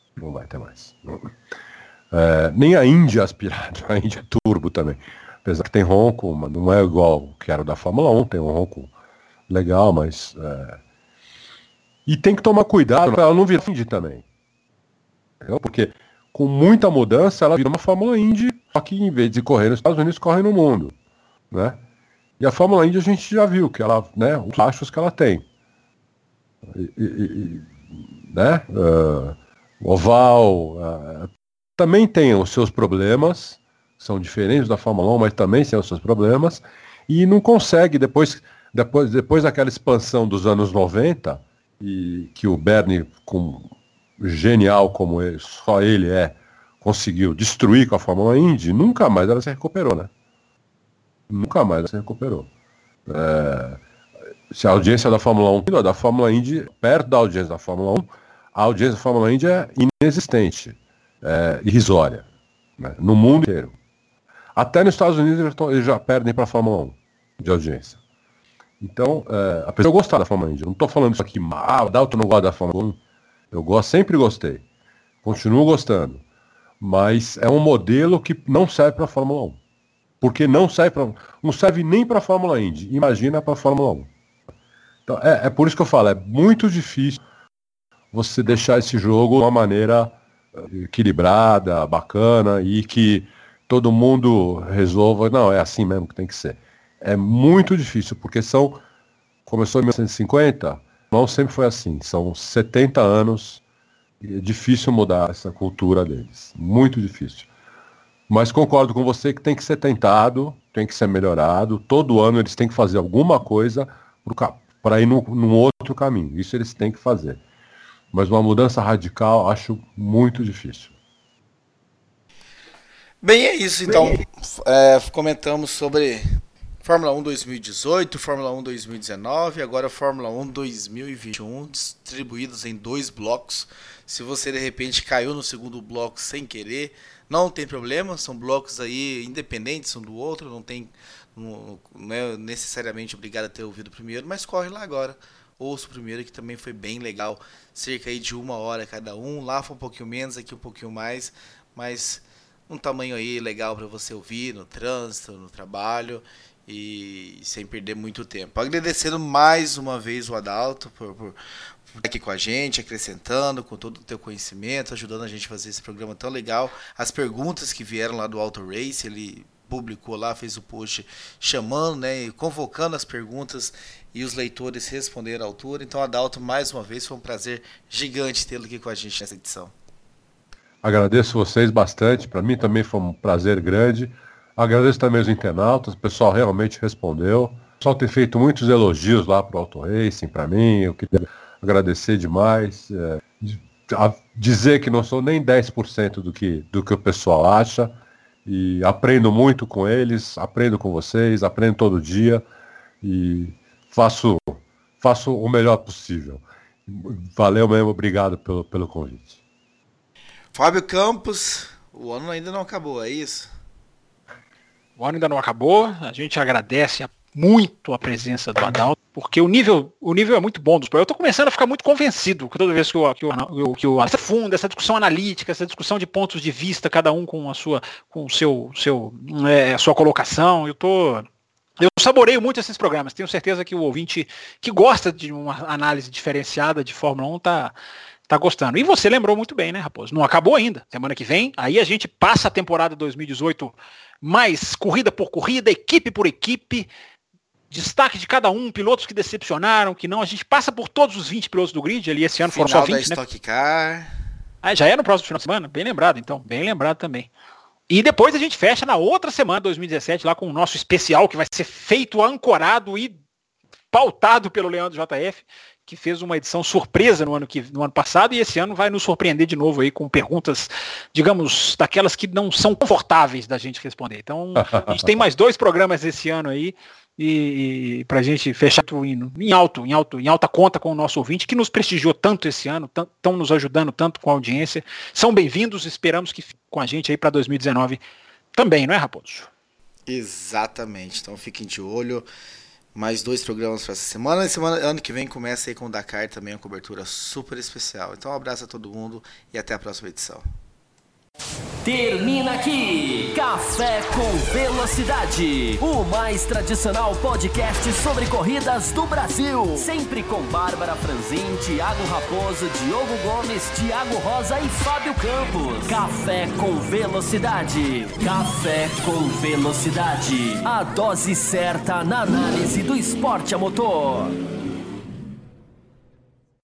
Nem a Índia aspirado. A Índia é turbo também. Apesar que tem ronco, mas não é igual o que era da Fórmula 1. Tem um ronco legal, mas... E tem que tomar cuidado para ela não virar Indy também. Entendeu? Porque com muita mudança ela vira uma Fórmula Indy, só que em vez de correr nos Estados Unidos, corre no mundo. Né? E a Fórmula Indy a gente já viu que ela, né, os achos que ela tem. Né? Oval também tem os seus problemas, são diferentes da Fórmula 1, mas também tem os seus problemas, e não consegue, depois daquela expansão dos anos 90, e que o Bernie, genial como ele, só ele conseguiu destruir com a Fórmula Indy, nunca mais ela se recuperou, né? Se a audiência da Fórmula 1, da Fórmula Indy, perto da audiência da Fórmula 1, a audiência da Fórmula Indy é inexistente, irrisória, né? No mundo inteiro. Até nos Estados Unidos eles já perdem para a Fórmula 1 de audiência. Então, apesar de eu gostar da Fórmula Indy, eu não estou falando isso aqui mal, Dalton não gosta da Fórmula 1, sempre gostei, continuo gostando, mas é um modelo que não serve para a Fórmula 1, porque não serve nem para a Fórmula Indy, imagina para a Fórmula 1. Então, é por isso que eu falo, é muito difícil você deixar esse jogo de uma maneira equilibrada, bacana, e que todo mundo resolva, não, é assim mesmo que tem que ser. É muito difícil, porque começou em 1950, não sempre foi assim, são 70 anos, e é difícil mudar essa cultura deles, muito difícil. Mas concordo com você que tem que ser tentado, tem que ser melhorado, todo ano eles têm que fazer alguma coisa para ir num outro caminho, isso eles têm que fazer. mas uma mudança radical acho muito difícil. Bem, é isso então. Comentamos sobre Fórmula 1 2018, Fórmula 1 2019 e agora Fórmula 1 2021, distribuídos em 2 blocos. Se você de repente caiu no segundo bloco sem querer, não tem problema, são blocos aí independentes um do outro, não é necessariamente obrigado a ter ouvido o primeiro, mas corre lá agora. Ouço o primeiro, que também foi bem legal, cerca aí de 1 hora cada um, lá foi um pouquinho menos, aqui um pouquinho mais, mas um tamanho aí legal para você ouvir no trânsito, no trabalho e sem perder muito tempo. Agradecendo mais uma vez o Adalto por estar aqui com a gente, acrescentando com todo o teu conhecimento, ajudando a gente a fazer esse programa tão legal. As perguntas que vieram lá do Auto Race, ele publicou lá, fez o post chamando, né, e convocando as perguntas e os leitores responderam à altura. Então, Adalto, mais uma vez, foi um prazer gigante tê-lo aqui com a gente nessa edição. Agradeço vocês bastante, para mim também foi um prazer grande. Agradeço também os internautas, o pessoal realmente respondeu. O pessoal tem feito muitos elogios lá para o Auto Racing, para mim, eu queria agradecer demais. Dizer que não sou nem 10% do que o pessoal acha, e aprendo muito com eles, aprendo com vocês, aprendo todo dia e faço o melhor possível. Valeu mesmo, obrigado pelo convite. Fábio Campos, o ano ainda não acabou, é isso? O ano ainda não acabou, a gente agradece muito a presença do Adalto, porque o nível é muito bom dos programas. Eu estou começando a ficar muito convencido toda vez que essa funda, essa discussão analítica, essa discussão de pontos de vista, cada um com a sua colocação. Eu saboreio muito esses programas. Tenho certeza que o ouvinte que gosta de uma análise diferenciada de Fórmula 1 tá gostando. E você lembrou muito bem, né, Raposo? Não acabou ainda. Semana que vem, aí a gente passa a temporada 2018 mais corrida por corrida, equipe por equipe, destaque de cada um, pilotos que decepcionaram, que não. A gente passa por todos os 20 pilotos do grid, ali esse ano foram só 20, da Stock Car. Já é no próximo final de semana? Bem lembrado, então. Bem lembrado também. E depois a gente fecha na outra semana, 2017, lá com o nosso especial, que vai ser feito, ancorado e pautado pelo Leandro JF, que fez uma edição surpresa no ano passado, e esse ano vai nos surpreender de novo aí com perguntas, digamos, daquelas que não são confortáveis da gente responder. Então, a gente tem mais 2 programas esse ano aí, e pra gente fechar em alta conta com o nosso ouvinte, que nos prestigiou tanto esse ano, estão nos ajudando tanto com a audiência. São bem-vindos, esperamos que fiquem com a gente aí para 2019 também, não é, Raposo? Exatamente, então fiquem de olho. Mais 2 programas para essa semana. Ano que vem começa aí com o Dakar também, uma cobertura super especial. Então um abraço a todo mundo e até a próxima edição. Termina aqui Café com Velocidade, o mais tradicional podcast sobre corridas do Brasil. Sempre com Bárbara Franzin, Thiago Raposo, Diogo Gomes, Thiago Rosa e Fábio Campos. Café com Velocidade. Café com Velocidade. A dose certa na análise do esporte a motor.